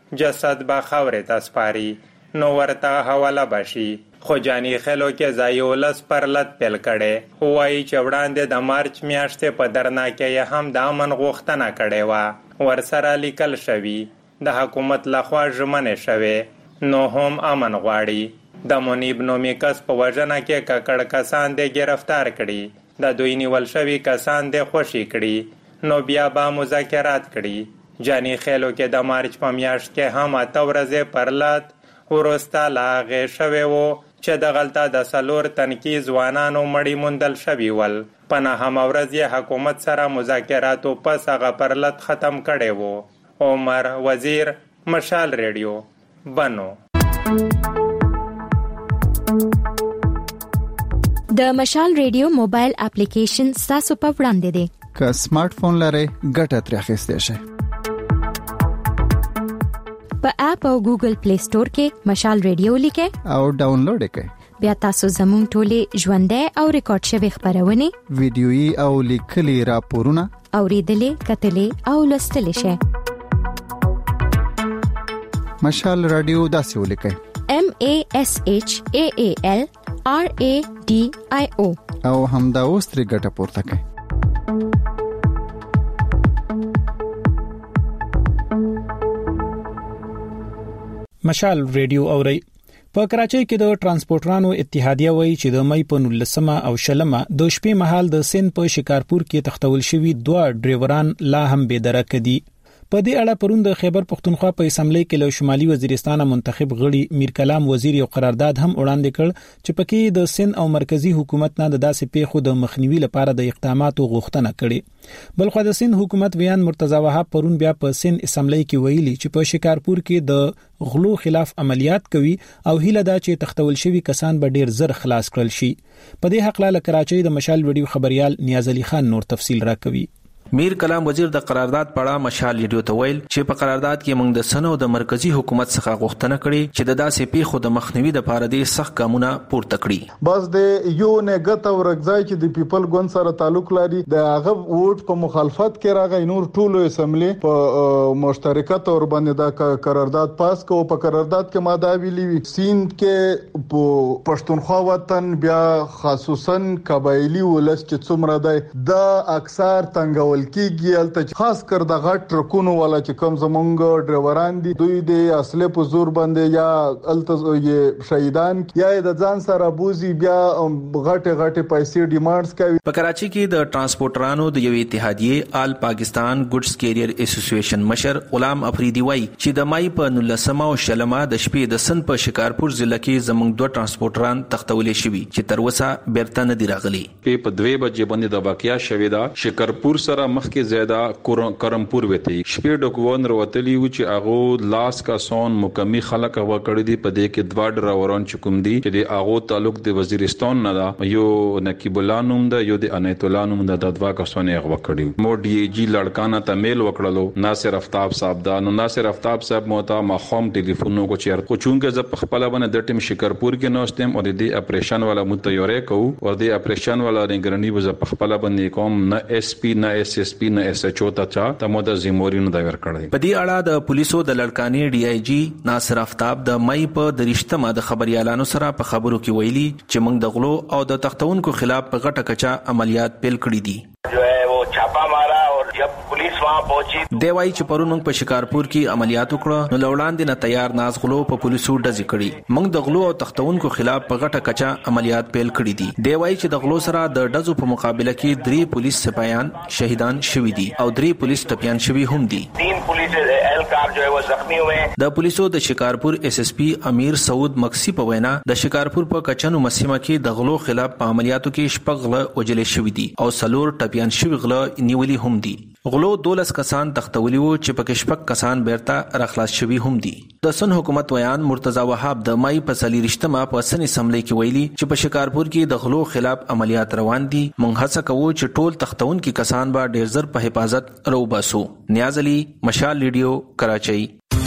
جسد به خاورې ته سپاري نو ورته حواله به شي. خو جانی خیلو کې ځای ولس پرلط پیل کړی، وایي چې وړاندې د مارچ میاشتې په درنا کې یې هم د امن غوښتنه کړې وه، ورسره لیکل شوي د حکومت لخوا ژمنې شوې، نو هم امن غواړي. د منیب نومي کس په وژنه کې ککړ کسان دی گرفتار کړي، د دوی نیول شوي کسان دی خوشي کړي، نو بیا به مذاکرات کړي. جانی خیلو کې د مارچ په میاشت کې هم اته ورځې پرلط وروسته لا هغې شوی و چې د غلطه د څلور تنکي ځوانانو مړي موندل شوي ول. په نهمه ورځ یې حکومت سره مذاکراتو پس هغه پرلط ختم کړی و. عمر وزیر مشال ریډیو بنو. د مشال ریډیو موبایل اپلیکیشن تاسو په وړاندې دی. که سمارټ فون لرئ ګټه ترې اخیستئ شئ. په اپ او ګوګل پلی سٹور کې مشال ریډیو لیکئ او ډاونلوډ کړئ. بیا تاسو زموږ ټولې ژوندۍ او ریکارډ شوی خبرونه، ویډیويي او لیکلي راپورونه اوریدلې، کتلې او لوستلې شئ. مشال رادیو داسې ولیکئ: M A S H A A L R A D I O او همدا اوس ترې ګټه پورته کړئ. مشال ریډیو اوري. په کراچۍ کې د ترانسپورټرانو اتحادیه وایي چې د مې په نولسمه او شلمه د شپې مهال د سند په شکارپور کې تختول شوی دوه ډرایوران لا هم بې درکه دي. په دې اړه پرون د خیبر پښتونخوا په اسمبلی کې له شمالي وزیرستان منتخب غړي میر کلام وزیر یو قرارداد هم وړاندې کړ چې پکې د سند او مرکزی حکومت نه د داسې پیښو د مخنیوي لپاره د اقداماتو غوښتنه کړې. بلخو د سند حکومت ویان مرتضی وهاب پرون بیا په سند اسمبلی کې ویلي چې په شکارپور کې د غلو خلاف عملیات کوي او هیله دا چې تختول شوی کسان به ډیر زر خلاص کړل شي. په دې حق له کراچۍ د مشال ویډیو خبريال نیاز علي خان نور تفصیل راکوي. میر کلام وزیر د قرارداد پړه مشال ریډیو ته ویل چې په قرارداد کې موږ د سنو د مرکزی حکومت څخه غوښتنه کړې چې د داسې پیښو د مخنیوي لپاره د سخت ګامونه پورته کړي. بس د یو نګت او رګځای چې د پیپل ګوند سره تعلق لري د هغه ووټ په مخالفت کې راغی. نور ټولو اسمبلی په مشترکت اور باندې د قرارداد پاس کو. په قرارداد کې ماده ویلي وي سیند کې په پښتونخوا وطن بیا خصوصا قبایلی ولس چې څومره دی د اکثر تنګ کیږي الته خاص کر د غټ ټرکونو والا چې کوم زمونږ ډرایوران دي دوی د اصله په زور باندې یا الته یې شهیدان یا د ځان سره بوزي بیا غټه غټه پیسې ډیمانډز کوي. په کراچي کې د ترانسپورټرانو د یو اتحادیه آل پاکستان ګډز کیریئر اسوسییشن مشر غلام افریدی وای چې د مای په نولسمه او شلمه د شپې د سند په شکارپور ضلع کې زمونږ دوه ترانسپورټران تختولې شوی چې تر اوسه بیرته نه دی راغلي. په دوه بجې باندې د واقعیا شوی دا شکارپور سره مخکې زیاده کرمپور وته شپې ډکوون وروتلی و چې هغه لاس کا سون مکمل خلک هوا کړی دی. په دې کې دوا ډرایوران چې کوم دي چې هغه تعلق د وزیرستان نه دا یو نقیب الله نوم دا یو د انیت الله نوم دا د دوا کا سون هغه کړی. مو ډي ای جی لړکانه ته میل وکړلو ناصر افتاب صاحب دا نو ناصر افتاب صاحب موتا مخوم ټلیفونو کو چیر کو چونګه ز په خپل باندې د ټیم شکارپور کې نوستم او د اپریشن والا متیورې کو او د اپریشن والا نگرانی وز په خپل باندې کوم نه اس پی نه اس اس پی نه اس ایچ او ته چا ته مو د زمورینو دا ور کړی. په دې اړه د پولیسو د لړکانی ډي آی جی ناصر افتاب د مې په درشتمه د خبريالانو سره په خبرو کې ویلي چې موږ د غلو او د تختونکو خلاف په غټه کچا عملیات پیل کړی دي. جو ہے وہ چھاپا مارا اور جب پولیس وہاں پہنچی دی وای چې پرون موږ په شکارپور کې عملیات وکړو نو لوړاندې نه تیار ناز غلو په پولیسو ډزې کړي. موږ د غلو او تختونکو خلاف په غټه کچا عملیات پیل کړی دي. دی وای چې د غلو سره د ډزو په مقابله کې درې پولیس سپایان شهیدان شوي دي او درې پولیس ټپیان شوي هم دي. تین پولیس اہلکار جو ہے وہ زخمی ہوئے ہیں. د پولیسو د شکارپور اس اس پی امیر سعود مکسی په وینا د شکارپور په کچنو مسیمه کې د غلو خلاف په عملیاتو کې شپږ غله وجلې شوي دي او سلور ټپیان شوي غله نیولي هم دي. غلو دولس کسان تختولی وو چې پکې شپږ کسان بیرته راخلاص شوي هم دي. د سن حکومت ویان مرتضی وهاب د مای په څلورشتمه په سن اسمبلی کې ویلي چې په شکارپور کې د غلو خلاف عملیات روان دي. مونږ هڅه کوو چې ټول تختون کې کسان به ډیر زر په حفاظت راوباسو. نیاز علي مشال ریډیو کراچۍ.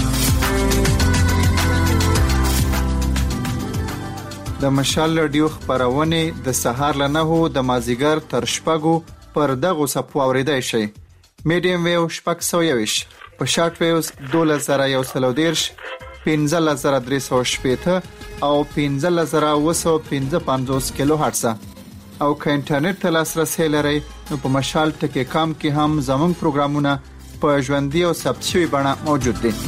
د مشال ریډیو خبرونه د سهار له نهو د مازیګر تر شپږو پر دغه صفو اوریدای شي. میډیم ویو شپږ سو یوش په شارټ ویوز دوله زره یو سلو دیرش پنځه زره درې سو شپېته او پنځه زره اوه سوه پنځه پنځوس کیلو هرتز او که انټرنیټ ته لاسرسی لرئ نو په مشال ټکی کام کې هم زموږ پروګرامونه په ژوندۍ او ثبت شوي بڼه موجود دي.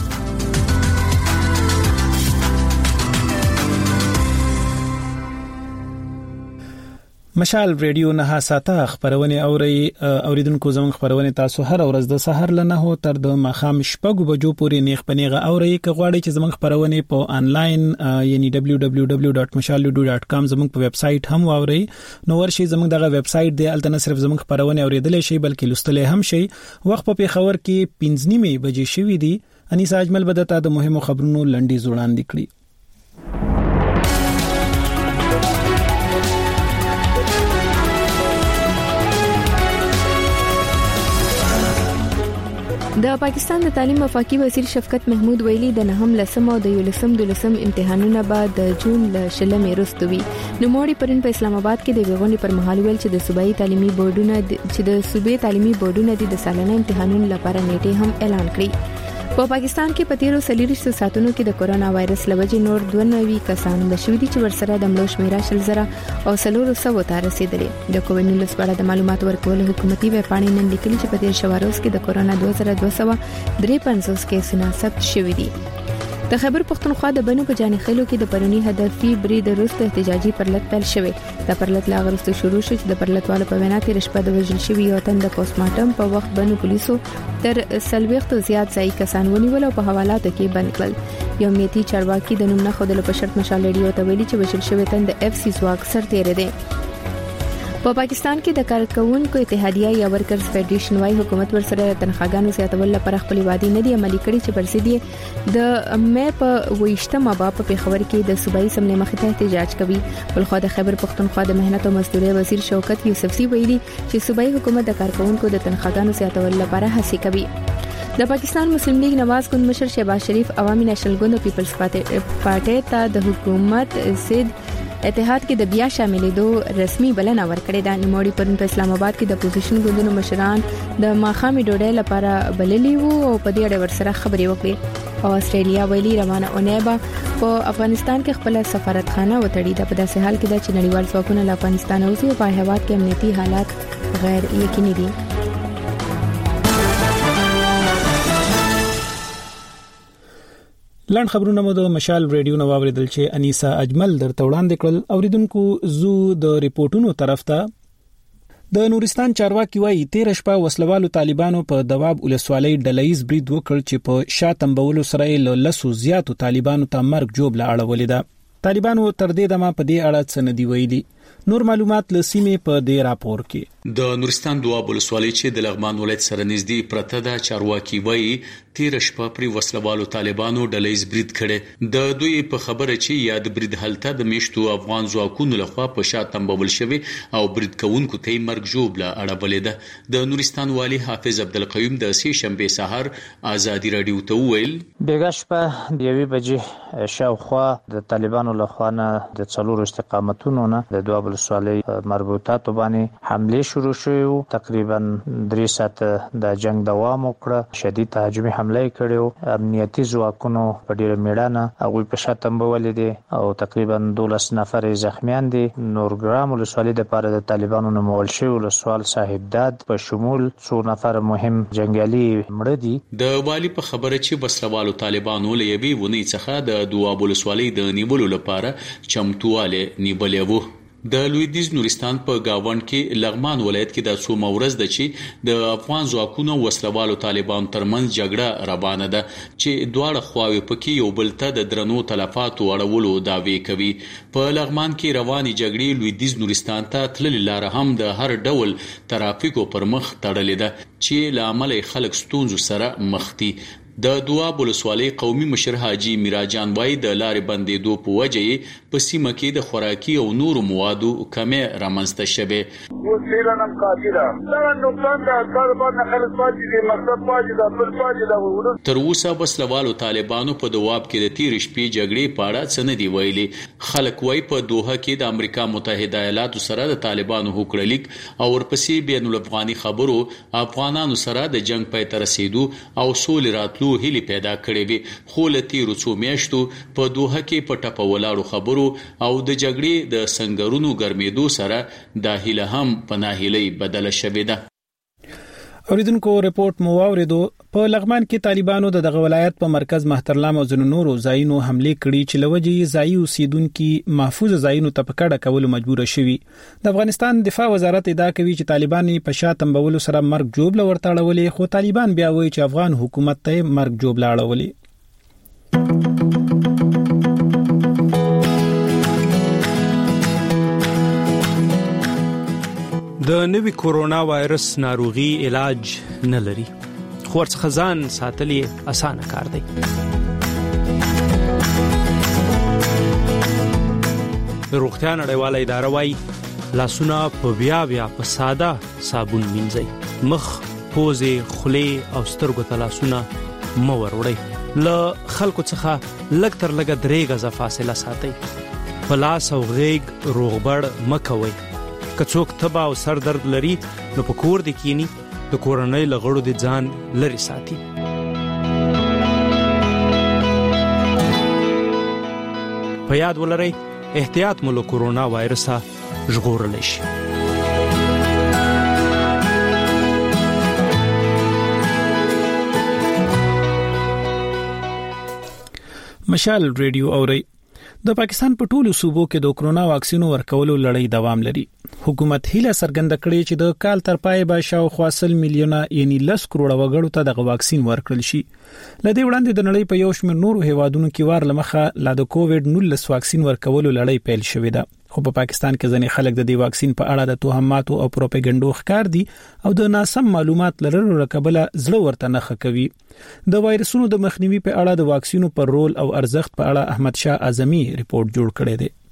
مشال ریډیو نه ساته خبرونه اوري اوریدونکو زموږ خبرونه تاسو هر ورځ د سحر له نه تر د مخام شپږ بجو پورې نیغ پنیغه اوري که غواړئ چې زموږ خبرونه په انلاین یعنی دبليو دبليو دبليو ډاټ مشال ریډیو ډاټ کام زموږ په ویب سټ هم اوري نو ورشي زموږ دغه ویب سټ دی الته نه صرف زموږ خبرونه اوریدل شي بلکې لوستل هم شي وخت په خبر کې پنځه نیمه بجې شوې دي انیسا اجمل بدته د مهمو خبرونو لنډي زوړاندې کړي. د پاکستان د تعلیم وفاقي وزیر شفقت محمود ویلي د نهم لسم او د یولسم دولسم امتحانونه بعد د جون ل شلمې وروسته وي. نو موري پرن په اسلام آباد کې د غونډې پر مهال ویل چې د صوبایي تعلیمي بورډونو چې د صوبې تعلیمي بورډونو د سالانه امتحانونو لپاره نیټه هم اعلان کړې. په پاکستان کې په تیرو سلیریشتو ساتونو کې د کورونا وایرس لوجې نور دوه نوي کسان د شوې دي چې ورسره د ملوش میرا شل زره او سلور سو ته رسیدلې. د کووډ نولس په اړه د معلومات ورکول حکومتي ویب پاڼې نن لیکلي چې په تیر شواروز کې د کورونا دوه زره دوه سوه درې پنځوس کیسونه ثبت شوې دي. د خیبر پختونخوا د بنو په جاني خلو کې د پرونی هدفي برید وروسته احتجاجي پرلط پیل شوه. د پرلط لا غرسته شروع شو چې د پرلط والو په وینا کې رشپه د وژل شوی یو تن د پوسټ مارټم په وخت بنو پولیسو تر سلويخت زیات ځای کسان ونیول او په حوالاتو کې بند کړل. یو میتی چارواکي د نوم نه خودلو په شرط مشال ریډیو ته ویلي چې وژل شوی تن د اف سی ځواک سر تیر دی. په پاکستان کې د کارکونکو اتحادیه یا ورکرز فدریشن وايي حکومت ورسره تنخواګانو زیاتول لپاره خپل وعده نه دی عملي کړی چې پرسي دی د مې په ویشتمه با په خبر کې د صوبایي سمنې مخې ته احتجاج کوي. بلخو د خیبر پختونخوا د مهنت او مزدوري وزیر شوکت یوسفزي ویلي چې صوبایي حکومت د کارکونکو د تنخواګانو زیاتول لپاره هڅه کوي. د پاکستان مسلم لیگ نواز ګوند مشر شهباز شریف عوامي نېشنل ګوند او پیپلز پارټي ته د حکومت ضد اتحاد کې د بیا شاملېدو رسمي بلنه ورکړې ده. نوموړي پرون په اسلام آباد کې د اپوزیشن ګوندونو مشران د ماخامي ډوډۍ لپاره بللي وو او په دې اړه ورسره خبرې وکړې. او استرالیا ویلي روانه اونیبا په افغانستان کې خپل سفارتخانه وتړي ده. په داسې حال کې چې نړیوال ځواکونه له افغانستان اوسي او په هیواد کې امنیتي حالات غیر یقیني دي. لاند خبرونه مو د مشال ریډیو نو واوریدل چې انیسا اجمل درته وړاندې کړل. اوریدونکو زو د ریپورتونو طرف ته د نورستان چارواکي وايي تیر شپه وسلوالو طالبانو په دواب ولسوالۍ ډلایز برید وکړ چې په شاتم بولو سره له لسو زیاتو طالبانو ته مرګ جوړ لا اړولې ده. طالبانو تر دې دمه په دې اړه څه ندی ویلي. نور معلومات له سیمې په دې راپور کې. د نورستان دواب ولسوالۍ چې د لغمان ولایت سره نږدې پرته ده چارواکي وايي تیر شپه پر وسلوالو طالبانو ډلایز برید کړي. د دوی په خبره چې یاد برید هلته د میشتو افغان ځواکونو لخوا په شاتم بول شوی او برید کوونکو ته مرګ جوړ لا اړولې ده. د نورستان والی حافظ عبدالقیوم د سې شنبه سحر آزادي رادیو ته ویل بیګا شپه د یوې بجې شاوخوا د طالبانو لخوا نه د څلور استقامتونو نه د دواب ولسوالۍ مربوطاتو باندې حمله شروع شوه. تقریبا درې ساعته د جنگ دوام وکړ. شدید تهاجمي حمله کړو. امنیتي ځواکونو په ډیره میړانه هغه په شاتم بولې دي او تقریبا دولس نفر زخمیان دي. نورګرام ولسوالۍ د پاره د طالبانو نومول شوی ولسوال صاحب داد په شمول څو نفر مهم جنگیالي مړه دي. د والی په خبره چې بسلوالو طالبانو لېبي ونی څخه د دواب ولسوالۍ د نیولو لپاره چمتواله نیولې وو. د لویدیز نورستان په گاوند کې لغمان ولایت کې د څو مورز د چې د افغان ځواکونو وسلوالو طالبانو ترمنځ جګړه روانه ده چې دواړه خواوې پکې یو بل ته د درنو تلفاتو اړولو داوی کوي. په لغمان کې رواني جګړې لویدیز نورستان ته تللې لار هم د هر ډول ترافیکو پر مخ تړلې ده چې لامل خلک ستونزو سره مخ دي. د دواب ولسوالۍ قومي مشر حاجی میراجان وای د لارې بندېدو په وجه په سیمه کې د خوراکي او نورو موادو کمې رامنځته شوه. وسیلنم قاضیدا دا نقصان د طالبانو خلک پاتې دي مقصد پاتې د بل پاتې د تر اوسه بسلوالو طالبانو په دواب کې د تیر شپې جګړې په اړه څه نه دی ویلي. خلک وای په دوحه کې د امریکا متحده ایالاتو سره د طالبانو هوکړلیک او ورپسې بین الافغاني خبرو افغانانو سره د جنگ پای ته رسیدو او سولې راتلو هلي پیدا کړې وي. خو له تیرو څو میاشتو په دوحه کې په ټپه ولاړو خبرو او د جګړې د سنگرونو ګرمېدو سره د هیله هم په ناهیلۍ بدله شوې ده. اوریدونکو ریپورت مو واوریدو په لغمان کې طالبانو د دغه ولایت په مرکز مهترلام او ځینو نورو ځایونو حمله کړې چې لوجې ځایي اوسیدونکو محفوظ ځایونو ته پکړه کول مجبور شوي. د افغانستان دفاع وزارت ادعا کوي چې طالبان په شاتم بولو سره مرګ جوړ لورتاړولې، خو طالبان بیا وایي چې افغان حکومت ته مرګ جوړ لاړولې. د نوي کورونا وایرس ناروغي علاج نه لري، خو ورڅخه ځان ساتل یې اسانه کار دی. د روغتیا نړیواله اداره وايي لاسونه په بیا بیا په ساده صابون مینځئ، مخ، پوزې، خولې او سترګو ته لاسونه مه وروړئ. له خلکو څخه لږ تر لږه درې غزه فاصله ساتئ. په لاس او غېږ روغبړ مه کوئ. که څوک تبه او سر درد لري نو په کور د کینی د کورنۍ لغړو د ځان لري ساتي. په یاد ولرئ احتیاط مو له کورونا وایرسه ژغورلی شي. مشال ریډیو اوري. د پاکستان په ټولو صوبو کې د کورونا واکسینو ورکولو لړۍ دوام لري. حکومت هیله څرګنده کړې چې د کال تر پای به شاوخوا سل میلیونه یعنی لس کروڑه وګړو ته د واکسین ورکړل شي. لدې وړاندې د نړۍ په یو شمېر نورو هیوادونو کې وار لمخه لا د کووډ نولس واکسین ورکولو لړۍ پیل شوې ده، خو په پاکستان کې ځینې خلک د دې واکسین په اړه د توهماتو او پروپاګاندا ښکار دي او د ناسم معلومات لرلو رکبله زړه ورته نه کوي. د وایرسونو د مخنیوي په اړه د واکسینو پر رول او ارزښت په اړه احمد شاه اعظمي ریپورت جوړ کړی دی.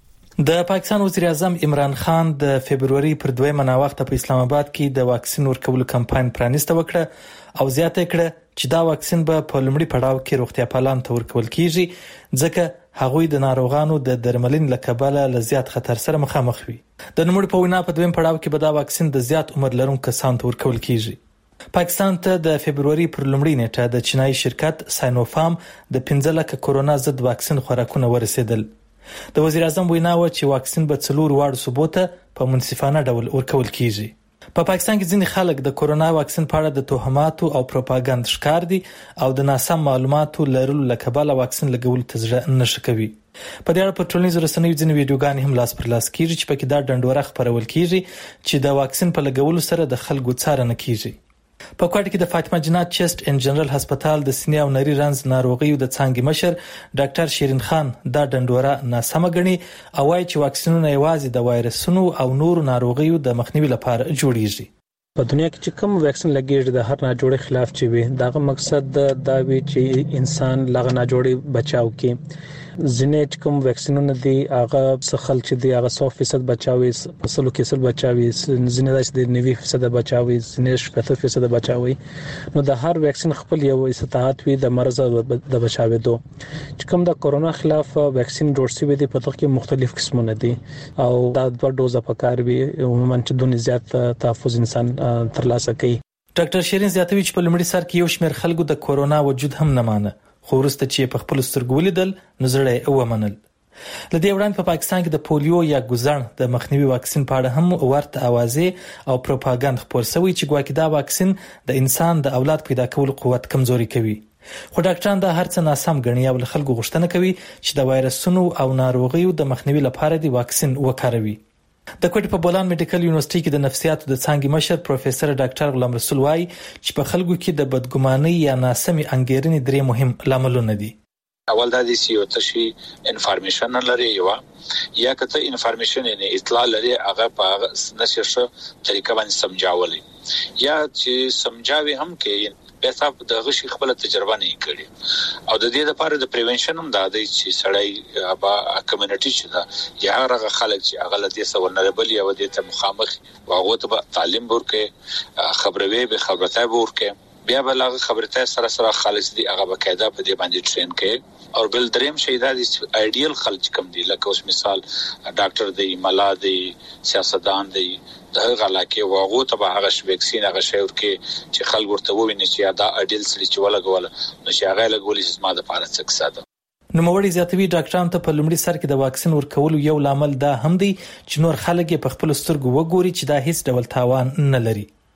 د پاکستان وزیر اعظم عمران خان د فبرवरी پر دویمه ناوخته په اسلام آباد کې د واکسین ورکولو کمپاین پرانیسته وکړه او زیاته کړه چې دا واکسین به په لومړي پړاو کې روغتیا پالان ته ورکول کیږي ځکه هغوی د ناروغانو د درملنې لکباله له زیات خطر سره مخامخ وي. د نوموړي په وینا په دویم پړاو کې به دا واکسین د زیات عمر لرونکو کسانو ته ورکول کیږي. پاکستان ته د فبرवरी پر لومړۍ نیټه د چینایي شرکت ساینوفارم د پنځه لک کورونا ضد واکسین خوراکونه ورسېدل. د وزیر اعظم وینا و چې واکسین به څلور واړو صوبو ته په منصفانه ډول ورکول کیږي. په پا پاکستان کې ځینې خلک د کورونا واکسین په اړه د توهماتو او پروپاګاندا ښکار دي او د ناسم معلوماتو لرلو لکباله واکسین لګول ته ځړه نه شکوي. په دې اړه په ټولنیزو رسنیو ځینې ویډیوګانې هم لاس پر لاس کیږي چې پکې دا ډنډوره خبرول کیږي چې د واکسین په لګولو سره د خلکو څارنه کیږي. په کوټه کې د فاطمه جنات چیست ان جنرال هسپتال د سینې او نري رنز ناروغیو د څانګې مشر ډاکټر شیرین خان دا ډنډوره ناسمه ګڼي او وايي چې واکسینونه یوازې د وایرسونو او نورو ناروغیو د مخنیوي لپاره جوړیږي. په دنیا کې چې کوم واکسین لګیږي د هر ناجوړي خلاف چې وي دغه مقصد دا وی چې انسان لغه ناجوړي بچاو کې ځینې کوم واکسینونه دي هغه څخل چې دی هغه سو فیصد بچاوي پسلو کې سل بچاوي ځینې داسې د نوي فیصد بچاوي ځینې شپږ فیصد بچاوي. نو د هر واکسین خپل یو استطاعت وي د مرز د بچاوي دو چې کوم د کورونا خلاف واکسین جوړ شوی دی په دغه کې مختلف قسمونه دي او دا دوه دوزه پکار وي عموما چې دونه زیات تحفظ انسان ترلاسه کوي. ډاکټر شیرین زیاتوي چې په لومړي سر کې یو شمېر خلکو د کورونا وجود هم نه مانه، خو وروسته چې په خپل سترګو ولیدل نو زړه یې ومنل. لدې وړاندې په پاکستان کې د پولیو یا ګوزڼ د مخنیوي واکسین په اړه هم ورته اوازې او پروپاګاندا خپور شوی چې ګواکې دا واکسین د انسان د اولاد پیدا کولو قوت کمزوري کوي. خو ډاکټران دا هرڅه ناسم ګڼي او له خلکو غوښتنه کوي چې د وایرسونو او ناروغیو د مخنیوي لپاره د واکسین وکاروي. د کوټې په بولان میډیکل یونیورسيټي کې د نفسیاتو د څانګې مشر پروفیسور ډاکټر غلام رسول وايي چې په خلکو کې د بدګمانۍ یا ناسمې انګیرنې درې مهم لاملونه دي. اول دا دي چې یو تشي انفارمیشن لري یو یا کته انفارمیشن نه اطلاع لري هغه په نششه طریقه باندې سمجاولي یا چې سمجاوي هم کې به تاسو د غشي خپل تجربه نه کړی او د دې لپاره د پریونشن هم دا دی چې سړی ابا کمیونټي چې دا یا هغه خلک چې هغه لدې سو ولنربل یا د ته مخامخ واغو ته تعلیم ورکه خبروي به خبرته ورکه بیا بلغه خبرته سره سره خالص دی هغه بقاعده په دې باندې ټرین کړي او بل دریم شي دا د ایډیل خلک کم دي لکه اوس مثال ډاکټر دی ملا دی سیاستدان دی دغه علاقه واغو ته هغه ویکسین هغه شی ورکه چې خلک ورته وویني چې دا ایډیل سړي چې ولګول نو چې هغه لګولې چې ما د پاره څه ساده. نو موړي زیاتوي ډاکټران ته په لومړي سر کې د واکسین ورکولو یو لامل دا هم دی چې نور خلک په خپل سترګو وګوري چې دا هیڅ ډول تاوان نه لري.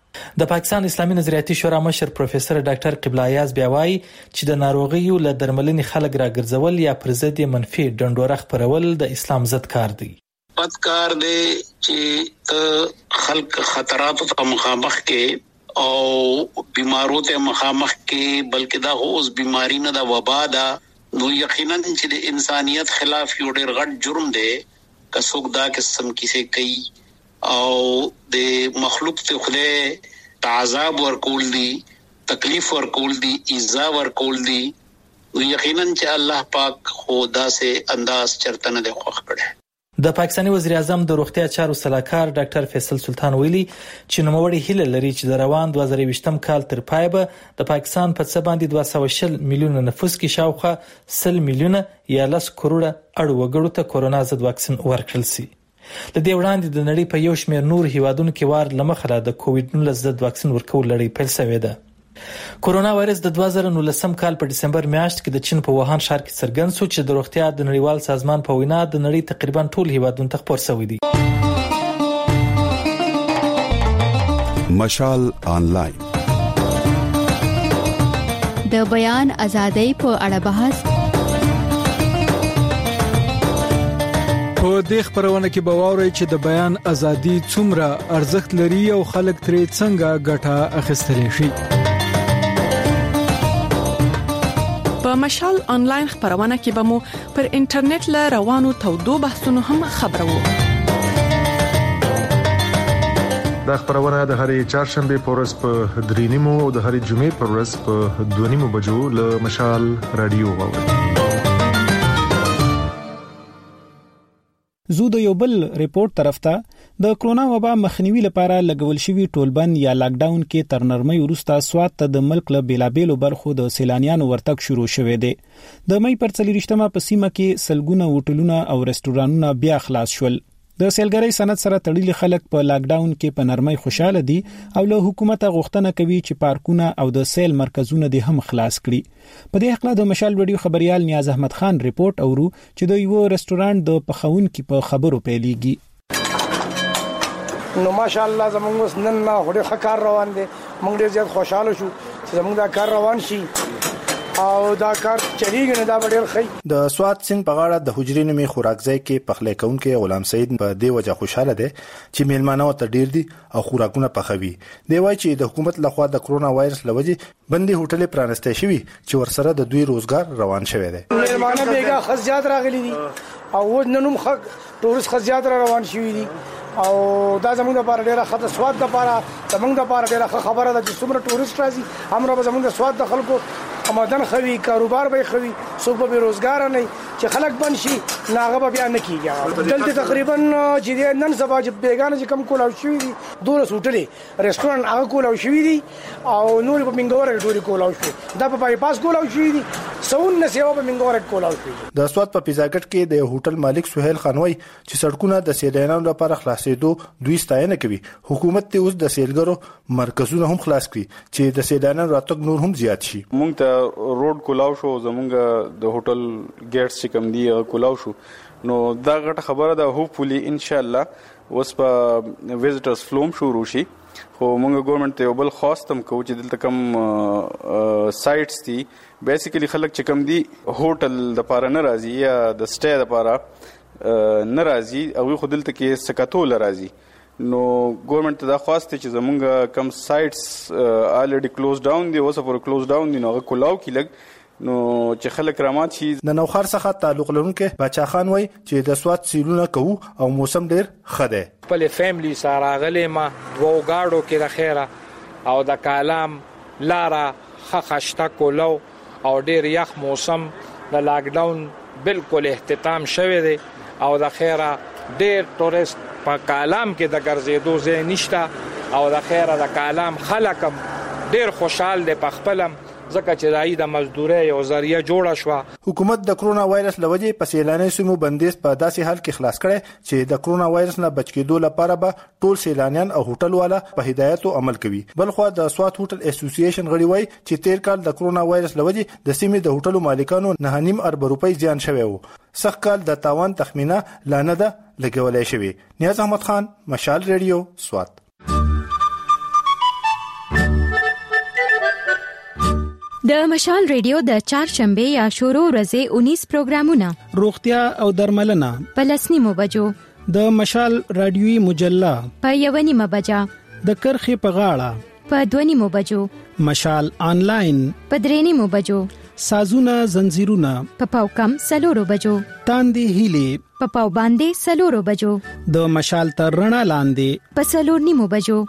د پاکستان اسلامي نظریاتي شورا مشر پروفیسور ډاکټر قبله ایاز بیا وایي چې د ناروغیو له درملنې خلک راګرځول یا پر ضد منفي ډنډوره خپرول د اسلام ضد کار دی. بد کار دی چې خلک خطراتو ته مخامخ کې او بیمارو ته مخامخ کې، بلکې دا اوس بیماری نه د وبا ده، نو یقینا چې د انسانیت خلاف یو ډېر غټ جرم دی که څوک دا قسم کیسه کوي او د مخلوق ته خدای تعذاب ورکول دي، تکلیف ورکول دي، ایذا ورکول دي، یقینا چې الله پاک خدا سے انداز چرته نه خوښ کړي. د پاکستاني وزیر اعظم د روغتیا چارو سلاکار ډاکټر فیصل سلطان ویلي چې نوموړی هیله لري چې د روان دوه زره ویشتم کال تر پای به د پاکستان په څه باندې دوه سوه شل میلیونه نفوس کې شاوخوا سل میلیونه یا لس کروڑه اړ وګړو ته کورونا ضد واکسین ورکړل شي. د دې وړاندې د نړۍ په یو شمېر نور هیوادونو کې وار لمخه د کووډ نولس ضد واکسین ورکول لړۍ پیل شوې ده. کورونا وایرس د دوه زره نولسم کال په دسمبر میاشت کې د چین په ووهان ښار کې څرګند شو چې د روغتیا د نړیوال سازمان په وینا د نړۍ تقریبا ټول هیوادونو ته خپور شوی دی. مشال آنلاین د بیان ازادۍ په اړه بحث. په دې خبرونه کې به واورئ چې د بیان ازادي څومره ارزښت لري او خلک ترې څنګه ګټه اخیستلی شي. په مشال آنلاین خبرونه کې به مو پر انټرنیټ له روانو تودو بحثونو هم خبرو. دا خبرونه د هرې چهارشنبه په ورځ په درې نیمو او د هرې جمعې په ورځ په دوه نیمو بجو له مشال رادیو واورئ. زو د یو بل ریپورت طرف ته د کرونا وبا مخنیوي لپاره لګول شوی ټولبند یا لاک ډاون کې تر نرمۍ وروسته سواد ته د ملک له بیلابېلو برخو د سیلانیانو ورتګ شروع شوه دی. د مې پر څلورشتمه په سیمه کې سلګونه هوټلونه او رستورانونه بیا خلاص شول. د سیلګرۍ صنعت سره تړلي خلک په لاک ډاون کې په نرمۍ خوشاله دي او له حکومت غوښتنه کوي چې پارکونه او د سیل مرکزونه دې هم خلاص کړي. په دې حق له د مشال ویډیو خبريال نیاز احمد خان ریپورت اورو چې د یو رستورانت د پخونکو په خبرو پیلېږي. نو ماشاءالله زموږ نن نه هډه خکار روان دي، موږ ډېر زیات خوشاله شو چې زموږ دا کار روان شي او دا کار چلیږي نه. دا ډېر ښه. د سواد سین په غاړه د حجرې نومي خوراکځای کې پخلی کوونکې غلام سعید په دې وجه خوشاله دي چې میلمانه ته ډېر دي او خوراکونه پخوي. دی وایي چې د حکومت لخوا د کرونا وایرس لوجې بندي هوټلې پرانسته شوي چې ورسره د دوی روزګار روان شوی دی. میلمانه بیګه خزيات راغلي دي او ننوم خ ټورست خزيات را روان شوي دي او دا زموږ لپاره ډیره ښه سواد لپاره زموږ لپاره ډیره ښه خبره ده چې څومره ټورست راځي همرا به زموږ سواد د خلکو آمدن خوي، کاروبار به خوي، څوک به روزګار نه چې خلک بن شي ناغه به بیا نه کیږي. دلته تقریبا چې نن سبا چې بیگانه چې کم کولاو شوی دي دوه هوټلې ریسټورانټ هغه کولاو شوی دي او نور په منګور کې ډوري کولاو شوی دا په بای پاس کولاو شوی دي سون نه سیوا په منګور کې کولاو شوی. د سواد په پیزاګټ کې د هوټل مالک سہیل خانوي چې سړکونه د سیلانیانو لپاره خلاصېدو دوی ستاینه کوي. حکومت ته اوس د سیلګرو مرکزونه هم خلاص کړي چې د سیلانیانو راتګ نور هم زیات شي. مونږ ته روډ کولاو شو، زمونږ د هوټل ګیټس چې کوم دی کولاو شو، نو دا غټه خبره ده. هوپفولي ان شاء الله اوس په ویزټرز فلوم شروع شي. خو مونږ ګورنمنت ته یو بل خواستم کوو چې دلته کوم سایټس دي بیسیکلی خلک چې کوم دي هوټل د پاره نه راځي یا د سټې د پاره نه راځي او خو دلته کې سکاتول راځي. نو ګورنمنت دا خواسته چې زمونږ کم سایټس الریډي کلوز ډاون دي اوس پر کلوز ډاون دي نو کولاو کې لګ نو چې خلک رامات شي. د نوخر څخه تعلق لرونکي بچا خان وای چې د سواد سیلونه کوو او موسم ډیر ښه دی. خپل فیملی سره غلې ما دوه گاډو کې د خیره او د کالام لارا خخشتا کولو او ډیر یخ موسم د لاک ډاون بالکل اختتام شوه دی او د خیره ډیر ټورست په کالام کې د ګرځېدو ځای نشته او د خیره د کالام خلکم ډیر خوشحال دي په خپلم ځکه چې دای د مزدوري یو ذریعہ جوړه شو. حکومت د کرونا وایرس لوجې په سیلاني سیمو بندیز په داسې حال کې خلاص کړي چې د کرونا وایرس نه بچ کېدو لپاره به ټول سیلانیان او هوټل والا په هدایتو عمل کوي. بلخو د سواد هوټل اسوسییشن غړي وایي چې تیر کال د کرونا وایرس لوجې د سیمې د هوټلو مالکانو نه نیم ارب روپۍ زیان شوی وو. سخت کال د تاوان تخمینه لانه ده لګولای شوی. نیاز احمد خان، مشال ریډیو، سواد. د مشال ریډیو د چهارشنبه یا شورو ورځې اونیس پروګرامونه روغتیا او درملنه په لسنی مو بجو د مشال رادیوي مجله په یونی مبجا د کرخې په غاړه په دونی مو بجو مشال آنلاین په درېنی مو بجو سازونه زنجیرونه په پاو کم سلورو بجو تاندې هیلې په پاو باندې سلورو بجو د مشال تر رڼا لاندې په سلورنی مو بجو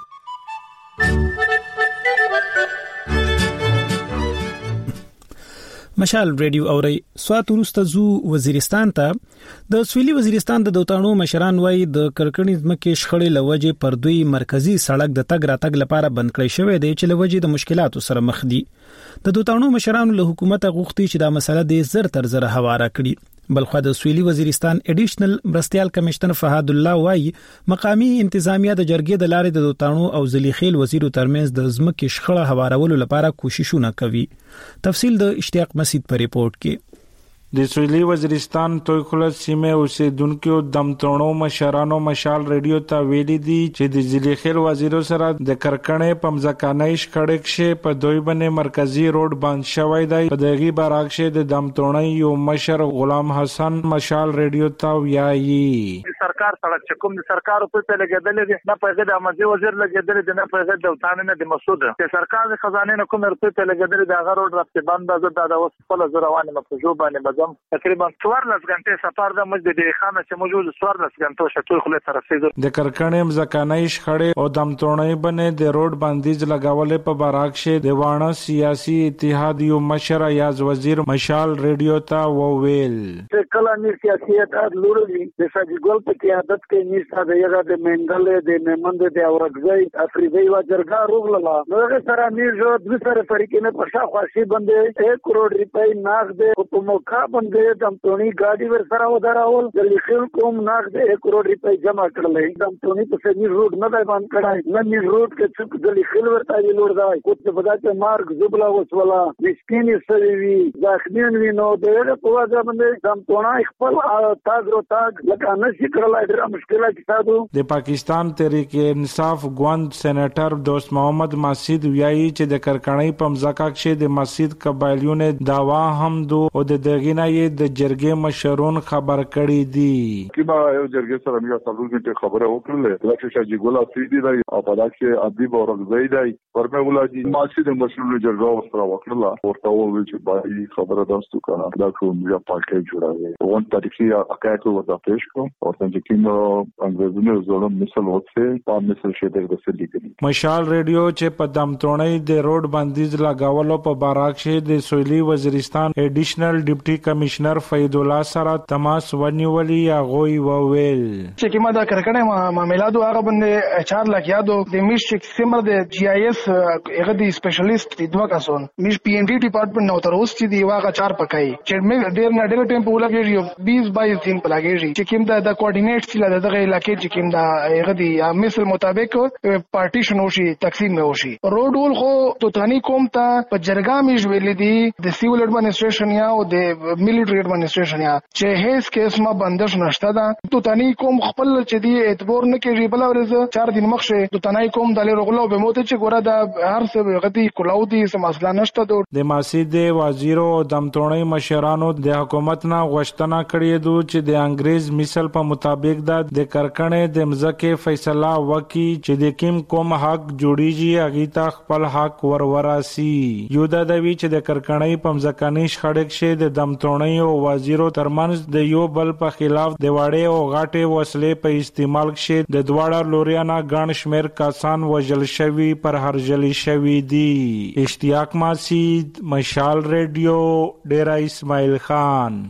مشال ریډیو اوري سوات ورسته زو وزیرستان ته د سویلي وزیرستان د دوتانو مشران وای د کرکنی ځمکې شخړې لوجه پر دوی مرکزی سړک د تګ راتګ لپاره بند کړی شوی دی چې لوجه د مشکلاتو سره مخ دي د دوتانو مشرانو له حکومت غوښتي چې دا مسله د زر تر زر هواره کړي بلخو د سویلي وزیرستان اډیشنل مرستيال کمشنر فهد الله وای مقامی انتظامیه د جرګې د لارې د دوتانو او زلیخیل وزیرو ترمنځ د ځمکې شخړه هوارولو لپاره کوششونه کوي تفصیل د اشتیاق مسعود په ریپورت کې د سویلي وزیرستان تویخلت سیمه اوسیدونکو دمتونو مشرانو مشال ریډیو ته ویلي دي چې د زلیخیل وزیرو سره د کرکنې پمځکانې شخړې کې په دوی باندې مرکزی روډ بند شوی دی په دغه برعکس د دمتونو یو مشر غلام حسن مشال ریډیو ته ویایي سرکار سره چې کوم د سرکار په ته لګیدل دي نه په د امازي وزیر لګیدل دي نه په د دوتانه نه د مسعود چې سرکار د خزانه نه کوم رته ته لګیدل دي هغه روډ راسته بند ده د وسپله زروانه مفجوع باندې تقریبا څوارلس غنټې سفر د مجد د خانه چې موجود څوارلس غنټو شتوي خله تر رسیدو د کرکنې مزکانې شخړې او دمتونې باندې د روډ بندیز لګاولې په برعکس د وانه سیاسي اتحاد یو مشر یاز وزیر مشال ریډیو ته وویل کله نیر سیاسي اتحاد لوري د ساجګل په قیادت کې نيستا د یغه د منګل د نمند د اورګزي افریدي و جرګه روغله نو سره نیر جو د سره فریقې نه پښه خاصي باندې یک کروڑ روپۍ ناغ د په موقع باندې دمتونی گاڑی ور سره ودراول د لیکل کوم ناغ د یک کروڑ روپۍ جمع کړل دمتونی په سړي روډ نه دی باندې کړای نه نی روډ کې څوک د لیکل ورته ویلور دی کوڅه په دغه مارګ زبلا وسولا مسکینی سوي وی ځاخنین وی نو دغه په وجه باندې دمتونا خپل تاګ رو تاګ لکه نشي کړلای ډېر مشکله کیسادو د پاکستان تحریک انصاف ګوند سېنیټر دوست محمد مسجد ویایي چې د کرکنۍ پمځکا کې د مسجد قبایلیونه داوا هم دو او د دغینه د جرګې مشرون خبر کړي دي کله یو جرګې سره موږ څلور غنټه خبره وکړه لکه چې ګولا سیدی دی او په داسې ادیب او رغزی دی ورمه ولادي مسجد مسلو جرګه سره وکړه ورته وویل چې باید خبره داستو کنه دا کوم یو پاکي جوړاوي اون تاریخي حقایق ورته پیش کوم او څنګه چې نو انګريزونو ظلم مثال وڅه په مثال شه د رسېږي مشال ریډیو چې په دمتونې د روډ بندیز لګاولو په برعکس د سویلي وزیرستان اډیشنل ډیپټي کمشنر فید الله سره تماس ونیولي غوي وویل چې کما دا کرکنه معاملاتو هغه باندې چار لک یادو د میش سیمر د جی آی ایس هغه دی سپیشلیست د دوه کسون میش پی ان ډي ډپارټمنټ نو تر اوسه دی واغه چار پکای چې مې ډیر نه ډیر ټیم په ولګي بیس بایس دین په لګیږي چې کوم د کوارډینیټ سیل دغه علاقې چې کوم د هغه دی مثل مطابق پارټیشن وشي تقسیم وشي روډ ول خو توتانی کوم ته په جرګه میش ویل دي د سیول ایڈمنسټریشن یا او د ملټری ایڈمنسټریشن یا چې هیڅ کیس ما بندش نشته دا توتانی کوم خپل چې دی اعتبار نه کوي بل ورځ چار دن مخشه توتانی کوم د لرغلو به موته چې ګوره د هر څه غدي کلاو دي سم مسله نشته د مسجد وزیر او دمتونی مشرانو د حکومت نه غوښتنه کړې دو چې د انګريز مثال په مطابق د کرکنې د مزکه فیصله وکي چې د کوم کوم حق جوړیږي هغه ته خپل حق وروراسي یو د دوی چې د کرکنې په مزکانې شخړې شه د دمتونی او وزیرو ترمنځ د یو بل په خلاف د واړې او غاټې وسلې په استعمال کې د دواړه لوریانا ګڼ شمیر کسان وژل شوي پر هرجلی شوي دي اشتیاق مسعود مشال ریډیو ډیرا اسماعیل خان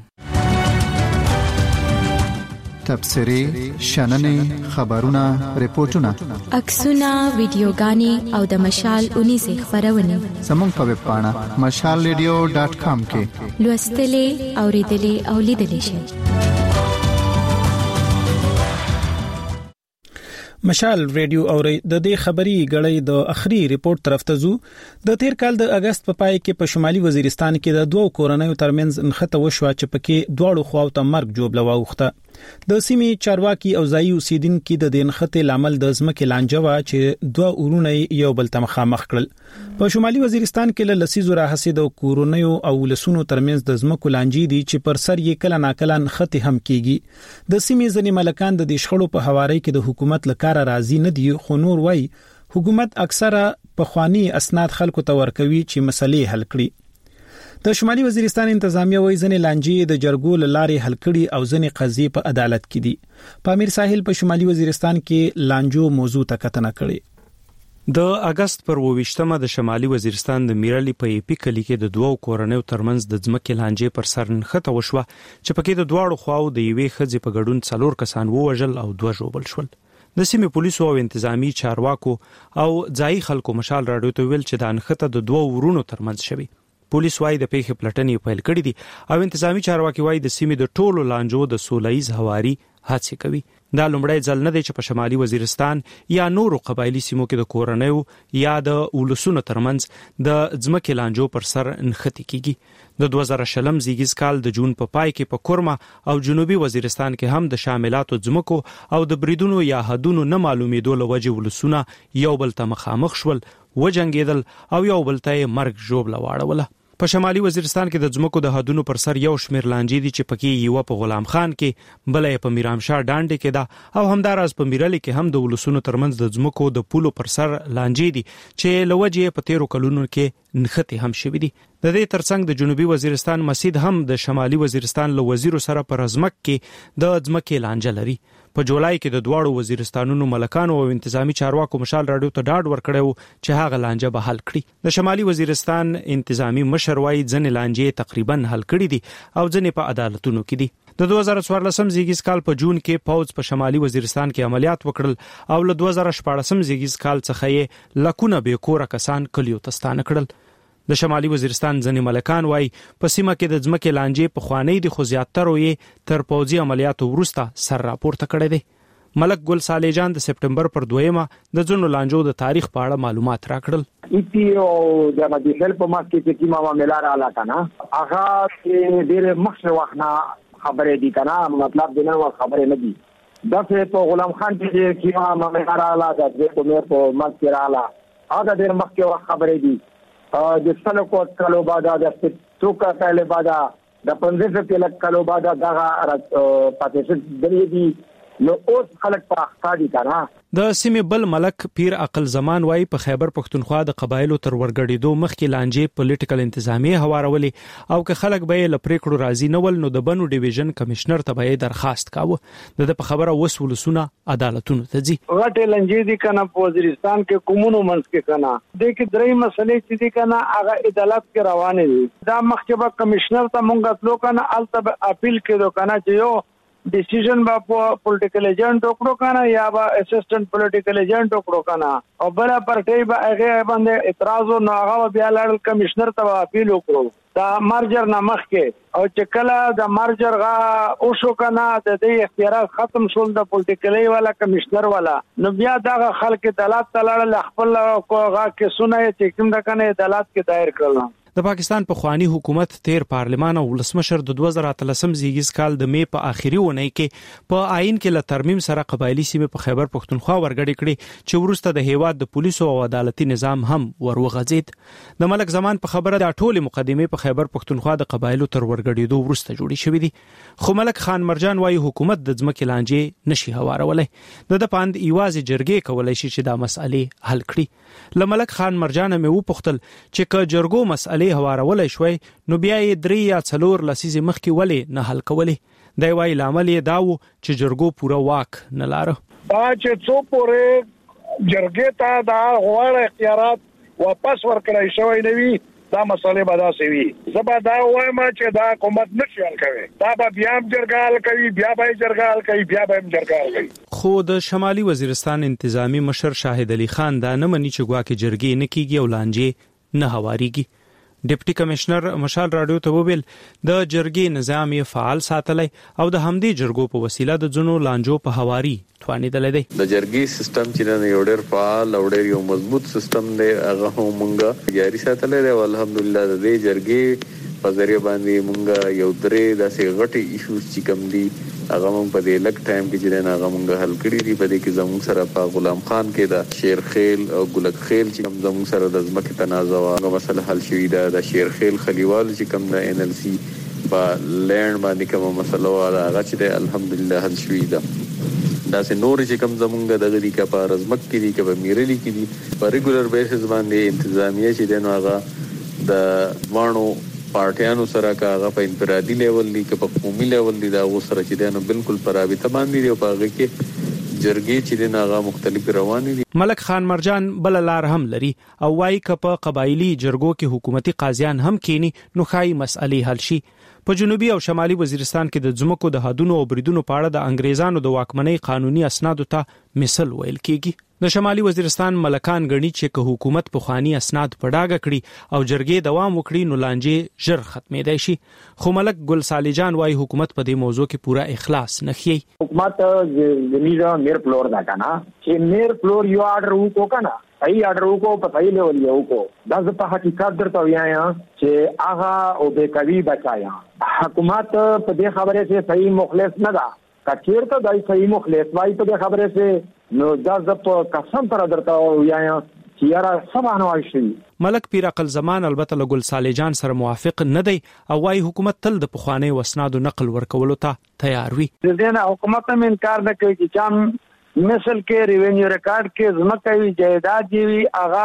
تبصری شننې خبرونه ریپورتونه عکسونه ویډیوګانې او د مشال اونیزه خبرونه زموږ په ویب پاڼه مشال ریډیو ډاټ کام کې لوستلې اوریدلې او لیدلې شئ مشال ریډیو اوري د دې خبري غړې د اخري ریپورت طرف ته زو د تیر کال د اگست په پای کې په شمالي وزیرستان کې د دوه کورنیو ترمنځ نښته وشوه چې پکې دواړو خواو ته مرګ جوړ لواوخته د سیمې چارواکي او ځایي اوسیدونکو د دې نښته لامل د ځمکې لانجه چې دوه ورونه یو بل ته مخامخ کړل په شمالي وزیرستان کې له لسیزو راهسي د کورنیو او لسونو ترمنځ د ځمکو لانجې دي چې پر سر یې کله ناکله نښته هم کیږي د سیمې ځنې ملکان د دې شخړو په حواله کې د حکومت لکه راضي نه دي خو نور وای حکومت اکثره په خواني اسناد خلکو ته ورکوي چې مسلې حل کړي د شمالي وزیرستان انتظامیه وای ځنې لانجې د جرګو لارې حل کړي او ځنې قضیې په عدالت کې دي په امیر ساحل په شمالي وزیرستان کې لانجو موضوع ته کتنه کړي د اگست پر وویشتمه د شمالي وزیرستان د میرالي په ایپی کلی کې د دوو کورنیو ترمنځ د ځمکې لانجې پر سر نښته وشوه چې پکې د دواړو خواو د یوې ښځې په ګډون څلور کسان ووژل او دوه ژوبل شول د سیمې پولیسو او انتظامی چارواکو او ځایي خلکو مشال راډیو ته ویل چې د انخته د دوه ورونو ترمنځ شوی پولیس وايي د پیښې پلټنې پیل کړې دي او انتظامی چارواکي وايي د سیمې د ټولو لانجو د سولهییز هواري هڅه کوي دا لومړی ځل نه دی چې په شمالي وزیرستان یا نورو قبایلی سیمو کې د کورنیو یا د ولسونو ترمنځ د ځمکې لانجو پر سر نښتې کیږي د دوه زره شلم زیږیز کال د جون په پای کې په کورما او جنوبي وزیرستان کې هم د شاملاتو ځمکو او د بریدونو یا حدونو نه معلومېدو لوجه ولسونه یو بل ته مخامخ شول وجنګیدل او یو بل ته مرګ ژوبله واړوله په شمالي وزیرستان کې د ځمکو د حدونو پر سر یو شمیر لانجې دي چې پکې یو په غلام خان کې بل یې په میرامشاه ډانډې کې ده او همداراز په میرالي کې هم د ولسونو ترمنځ د ځمکو د پولو پر سر لانجې دي چې لوجه په تیرو کلونو کې نښتې هم شوې دي د دې ترڅنګ د جنوبي وزیرستان مسجد هم د شمالي وزیرستان له وزیرو سره پر ازمک کې د ځمکې لانجه لري په جولای کې د دواړو وزیرستانونو ملکانو او انتظامی چارواکو مشال راډیو ته ډاډ ورکړیو چې هغه لانجه به حل کړي د شمالي وزیرستان انتظامی مشر وايي ځنې لانجې تقریبا حل کړي دي او ځنې په عدالتونو کې دي د دوه زره څوارلسم زیږیز کال په جون کې پوز په شمالي وزیرستان کې عملیات وکړل او له دوه زره شپاړسم زیږیز کال څخه یې لکونه به کور کسان کلیو ته ستانه کړل د شمالي وزیرستان ځنې ملکان وايي په سیمه کې د ځمکې لانجې په خوانی دي خو زیاتره یې تر پوځي عملیاتو وروسته سر راپورته کړی دی ملک ګل صالح جان د سپټمبر پر دویمه د ځینو لانجو د تاریخ په اړه معلومات راکړل ایتی او د مدیخل په مخ کې چې کیما معاملې رااله کنه هغه ډېر مخشه وخت خبرې دي کنه مطلب دنه خبرې نه دي دغه په غلام خان کې کیما معاملې رااله د دې په مېر په مخ کې رااله هغه ډېر مخکې خبرې دي د سلو کوټ کلو بعد د څوکا کله بعد د پنځه سو کلو بعد دغه پاتې درې دي نو اوس خلک په اخته دي کنه د سیمې بل ملک پیر عقل زمان وايي په خیبر پښتونخوا د قبایلو تر ورګړېدو مخکې لانجې پولیټیکل انتظامیه هوارولې او که خلک به له پریکړو راضي نه ول نو د بنو ډیویژن کمشنر ته به درخواست کاوه د په خبره وسولسونه عدالتونو ته ځي غټه لانجې دي کنه په وزیرستان کې کومونو منځ کې کنه د کې درې مسلې چې دي کنه هغه عدالت کې روانه دي دا مخکې کمشنر ته مونږ تلو کنه الته اپیل کړو کنه چې یو ډیسیژن با پولیټیکل ایجنټ وکړو کنه یا با اسسټنټ پولیټیکل ایجنټ وکړو کنه او بل پارټي به هغه باندې اعتراض او هغه بیا لاړ کمشنر ته اپیل وکړو دا مرجر نامخ کې او چې کله د مرجر غا او شو کنه د دې اختیارات ختم شول د پولیټیکلي والا کمشنر والا نو بیا دا خلک عدالت ته لاړل خپل غا کې سنای چې کوم د کنه عدالت کې دایر کړل د پاکستان په خوانی حکومت تیر پارلمان او ولسمشر د دوه زره اتلسم زیږیز کال د می په اخیری ونۍ کې په آئین کې له ترمیم سره قبایلی سیمه په خیبر پښتونخوا ورګړې کړې چې ورسته د هیواد د پولیسو او عدالتي نظام هم وروغځید د ملک زمان په خبره د ټوله مقدمه په خیبر پښتونخوا د قبایلو تر ورګړېدو ورسته جوړې شوې دي خو ملک خان مرجان وايي حکومت د ځمکې لانجې نشي هوارولای د د پاند ایوازي جرګې کولای شي چې دا مسئله حل کړي لملک خان مرجان مې وپختل چې ک جرګو مسئله هوارولای شوي نو بیا یې درې یا څلور لسیزې مخکې ولې نه حل کولې دی وايي لامل یې داو چې جرګو پوره واک نه لاره دا چې څو پورې جرګې ته دا غوړ اختیارات واپس ورکړای شوی نوي دا مسئله به دا سوي زبا دا وایم چې دا حکومت نشي حل کوي دا به بیا جرګال کوي بیا به جرګال کوي بیا به جرګال کوي خو د شمالي وزیرستان انتظامی مشر شاهد علي خان دا نه مني چې ګواکې جرګې نه کیږي او لانجې نه هواريږي ډیپټي کمشنر مشال رادیو ته وویل د جرګې نظام یې فعال ساتلی او د همدې جرګو په وسیله د ځنو لانجو په هواري توانیدل دي. د جرګې سیستم چې نه یو ډېر فعال او ډېر یو مضبوط سیستم دی هغه هم مونږه جاري ساتلی دی او الحمدلله د دې جرګې په ذریعہ باندې مونږه یو درې داسې غټي ایشوز چې کوم دي هغه مونږ په دې لک ټایم کې چې نه هغه مونږه حل کړی دي. په دې کې زموږ سره په غلام خان کې د شیرخیل او ګلک خیل چې زموږ سره د ځمکې تنازع هغه مسله حل شوې ده. د شیرخیل خلیوال چې کوم د ان ال سی په لند باندې کوم مسله هغه چې د الحمدلله حل شوې ده. دا سه نور چې کوم زمونږ د غری کا په رزمک کې دي کبه میرلی کې دي په ریګولر بیسس باندې انتظامیه چې دنه هغه د وانو پارټیانو سره کاغه په انفرادي لیول دی که په قومي لیول دی دا و سره چې دنه بالکل پرابطه باندې دی او په هغه کې جرګې چې دنه هغه مختلف روان دي. ملک خان مرجان بل لار هم لري او وايي که په قبایلی جرګو کې حکومتي قاضیان هم کینی نو خای مسئلې حل شي. په جنوبي او شمالي وزیرستان کې د ځمکو د حدودو او بریدونو په اړه د انګریزانو د واکمنۍ قانوني اسنادو ته مثال ویل کیږي. د شمالي وزیرستان ملکان غني چې که حکومت په خواني اسناد په ډاګه کړي او جرګې دوام وکړي نو لانجې ژر ختمېدای شي. خو ملک ګل صالح جان وايي حکومت په دې موضوع کې پورا اخلاص نه ښيي. حکومت زميره میر فلور دا کنه چې میر فلور یو آرډر وکړو کنه صحیح آرډر وکړو په صحیح لیول یو کو دا په حقیقت درته وایا چې هغه او به کوي بچایا. حکومت په دې خبره کې صحیح مخلص نه ده. کچیر ته دای صحیح مخلص وای په دې خبره کې نو دا ز په قسم پر درته وایا چې یاره سبحانه وایي. ملک پیر عقل زمان البته له ګل صالح جان سره موافق نه دی او وايي حکومت تل د پخوانی وسنادو نقل ورکولو ته تیار وي. د دې نه حکومت هم انکار نه کوي چې چم مثل کې ریونیو ریکارډ کې زمکوي جایداد دی هغه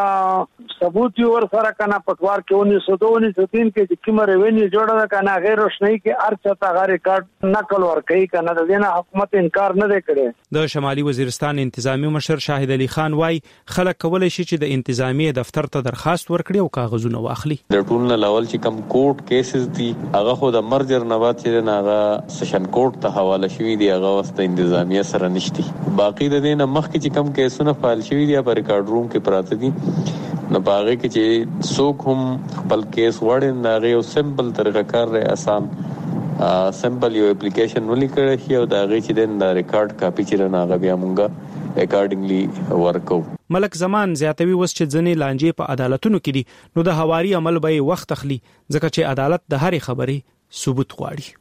ثبوت ور سره کنه پټوار کې اونیس سو دو اونیس سو تین کې چې کوم ریونیو جوړه کنه غیر روشنايي کې ارچته هغه ریکارډ نقل ور کوي کنه د دې نه حکومت انکار نه دی کړی. د شمالي وزیرستان انتظامی مشر شاهد علي خان وايي خلک کولای شي چې د انتظامی دفتر ته درخواست ورکړي او کاغذونه واخلي. د ټول نه لاول چې کم کوټ کیسز دي هغه خو د مرجر نه بعد چې نه هغه سیشن کوټ ته حواله شوی دی هغه واست انتظامی سره نشتی. باقی د دې نه مخکې چې کم کیسونه فایل شوی دي په ریکارډ روم کې پراته دي نو باغې کې چې څوک هم خپل کیس وړي نه غي او سمپل طریقه کار لري آسان سمپل یو اپلیکیشن ولیکل شي او دا غي چې د ریکارډ کاپی چې نه غو بیا مونږه اکارډنګلی ورکو. ملک زمان زیاتوي وس چې ځنې لانجې په عدالتونو کې دي نو د هواري عمل به وخت اخلي ځکه چې عدالت د هرې خبرې ثبوت غواړي.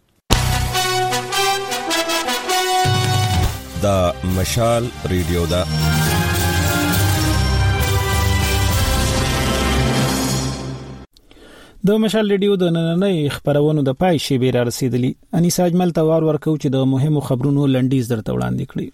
دا مشال ریډیو دا د مشال ریډیو د نننۍ خبرونو د پای شی به را رسیدلی. انیسا اجمل توار ورکو چې د مهمو خبرونو لنډیز درته وړاندې کړي.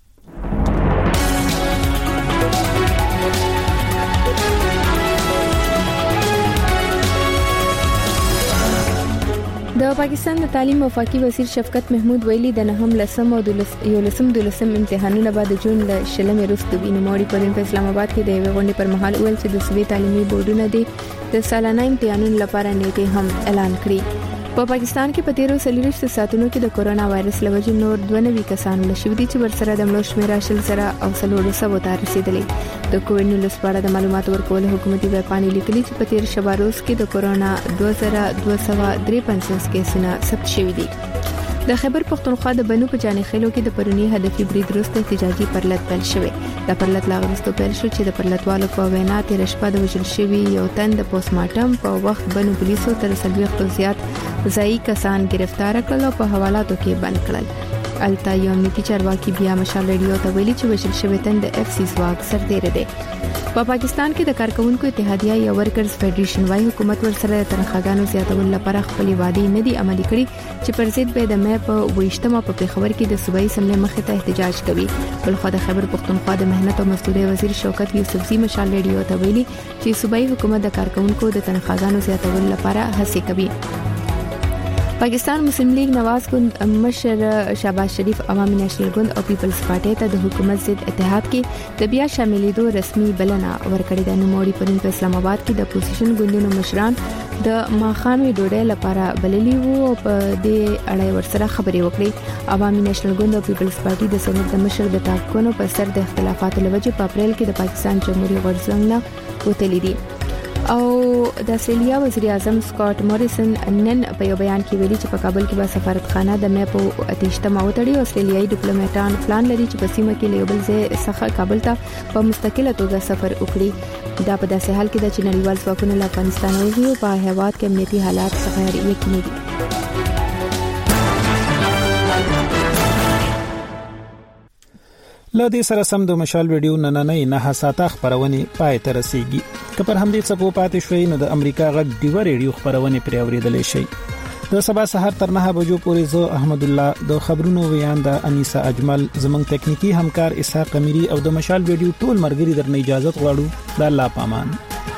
د پاکستان د تعلیم وفاقي وزیر شفقت محمود ویلي د نهم لسم او یو لسم دولسم امتحانونه بعد جون ل شلمې وروسته د نوموړي پرین په اسلام آباد کې د یو غونډې پر مهال ویل چې د صوبې تعلیمي بورډونو د سالانه امتحانونو لپاره نیټه هم اعلان کړې. په پاکستان کې په تیرو سلیریشت ساتونو کې د کورونا وایرس لوجې نور دوه نوي کسان له شوې دي چې ورسره د ملو شمیره شل سره او سلوړو سبو ته رسیدلې. د کووډ نولس په اړه د معلوماتو ورکول حکومتي ویبپاڼې لیکلي چې په تیر شپه روز کې د کورونا دوه زره دوه سوه درې پنځوس کیسونه ثبت شوي دي. د خیبر پختونخوا د بنو په جانې خېلو کې د پرونی هدفي برید وروسته احتجاجي پرلط پیل شوی. د پرلط لاغرستو پیل شو چې د پرلطوالو په وینا تیر شپه د وژل شوي یو تن د پوسټ مارټم په وخت بنو پولیسو تر سلويختو زیات ځایي کسان گرفتار کړل او په حوالاتو کې بند کړل. التا یو امنیتي چارواکي بیا مشال ریډیو ته ویلي چې وژل شوی تن د اف سی ځواک سرتیر دی. په پاکستان کې د کارکونکو اتحادیه یا ورکرز فدریشن وايي حکومت ورسره د تنخواګانو زیاتولو لپاره خپل وعده نه دي عملي کړي چې پر ضد به د مې په ویشتمه په پیښور کې د صوبایي اسمبلی مخې ته احتجاج کوي. بلخو د خیبر پختونخوا د مهنت او مزدوري وزیر شوکت یوسفزي مشال ریډیو ته ویلي چې صوبایي حکومت د کارکونکو د تنخواګانو زیاتولو لپاره هڅې کوي. پاکستان مسلم لیگ نواز ګوند مشر شهباز شریف عوامي نېشنل ګوند او پیپلز پارټي ته د حکومت ضد اتحاد کې د بیا شاملېدو رسمي بلنه ورکړې ده. نوموړي پرون په اسلام آباد کې د اپوزیشن ګوندونو مشران د ماخامي ډوډۍ لپاره بللي وو او په دې اړه ورسره خبرې وکړې. عوامي نېشنل ګوند او پیپلز پارټي د سېنات د مشر د ټاکنو په سر د اختلافاتو لوجې په اپریل کې د پاکستان جمهوریت غورځنګ نه وتلې دي. او د استرالیا وزیر اعظم سکاٹ موریسن نن په یو بیان کې ویلي چې په کابل کې به سفارتخانه د مې په اتیشتما وتړي او استرالیایي ډیپلوماټان پلان لري چې په سیمه کې لیبل ځای څخه کابل ته په مستقله توګه سفر وکړي. دا په داسې حال کې د چې نړیوال ځواکونه له افغانستان وځي په هیواد کې امنیتي حالات څخه یقیني دي. لدې سره سم د مشال ویډیو نننې نه ساته خبرونه پای ته رسیدي. که پر همدې څه په پاتې شوي نو د امریکا غږ ډیو ریډیو خبرونه پرې اوریدلې شي. د سبا سحر تر نه بجو پورې زه احمد الله د خبرونو ویان د انیسا اجمل زمنګ تکنیکی همکار اسحاق امیری او د مشال ویډیو ټول مرګري درنه اجازه غواړو. د الله پامان.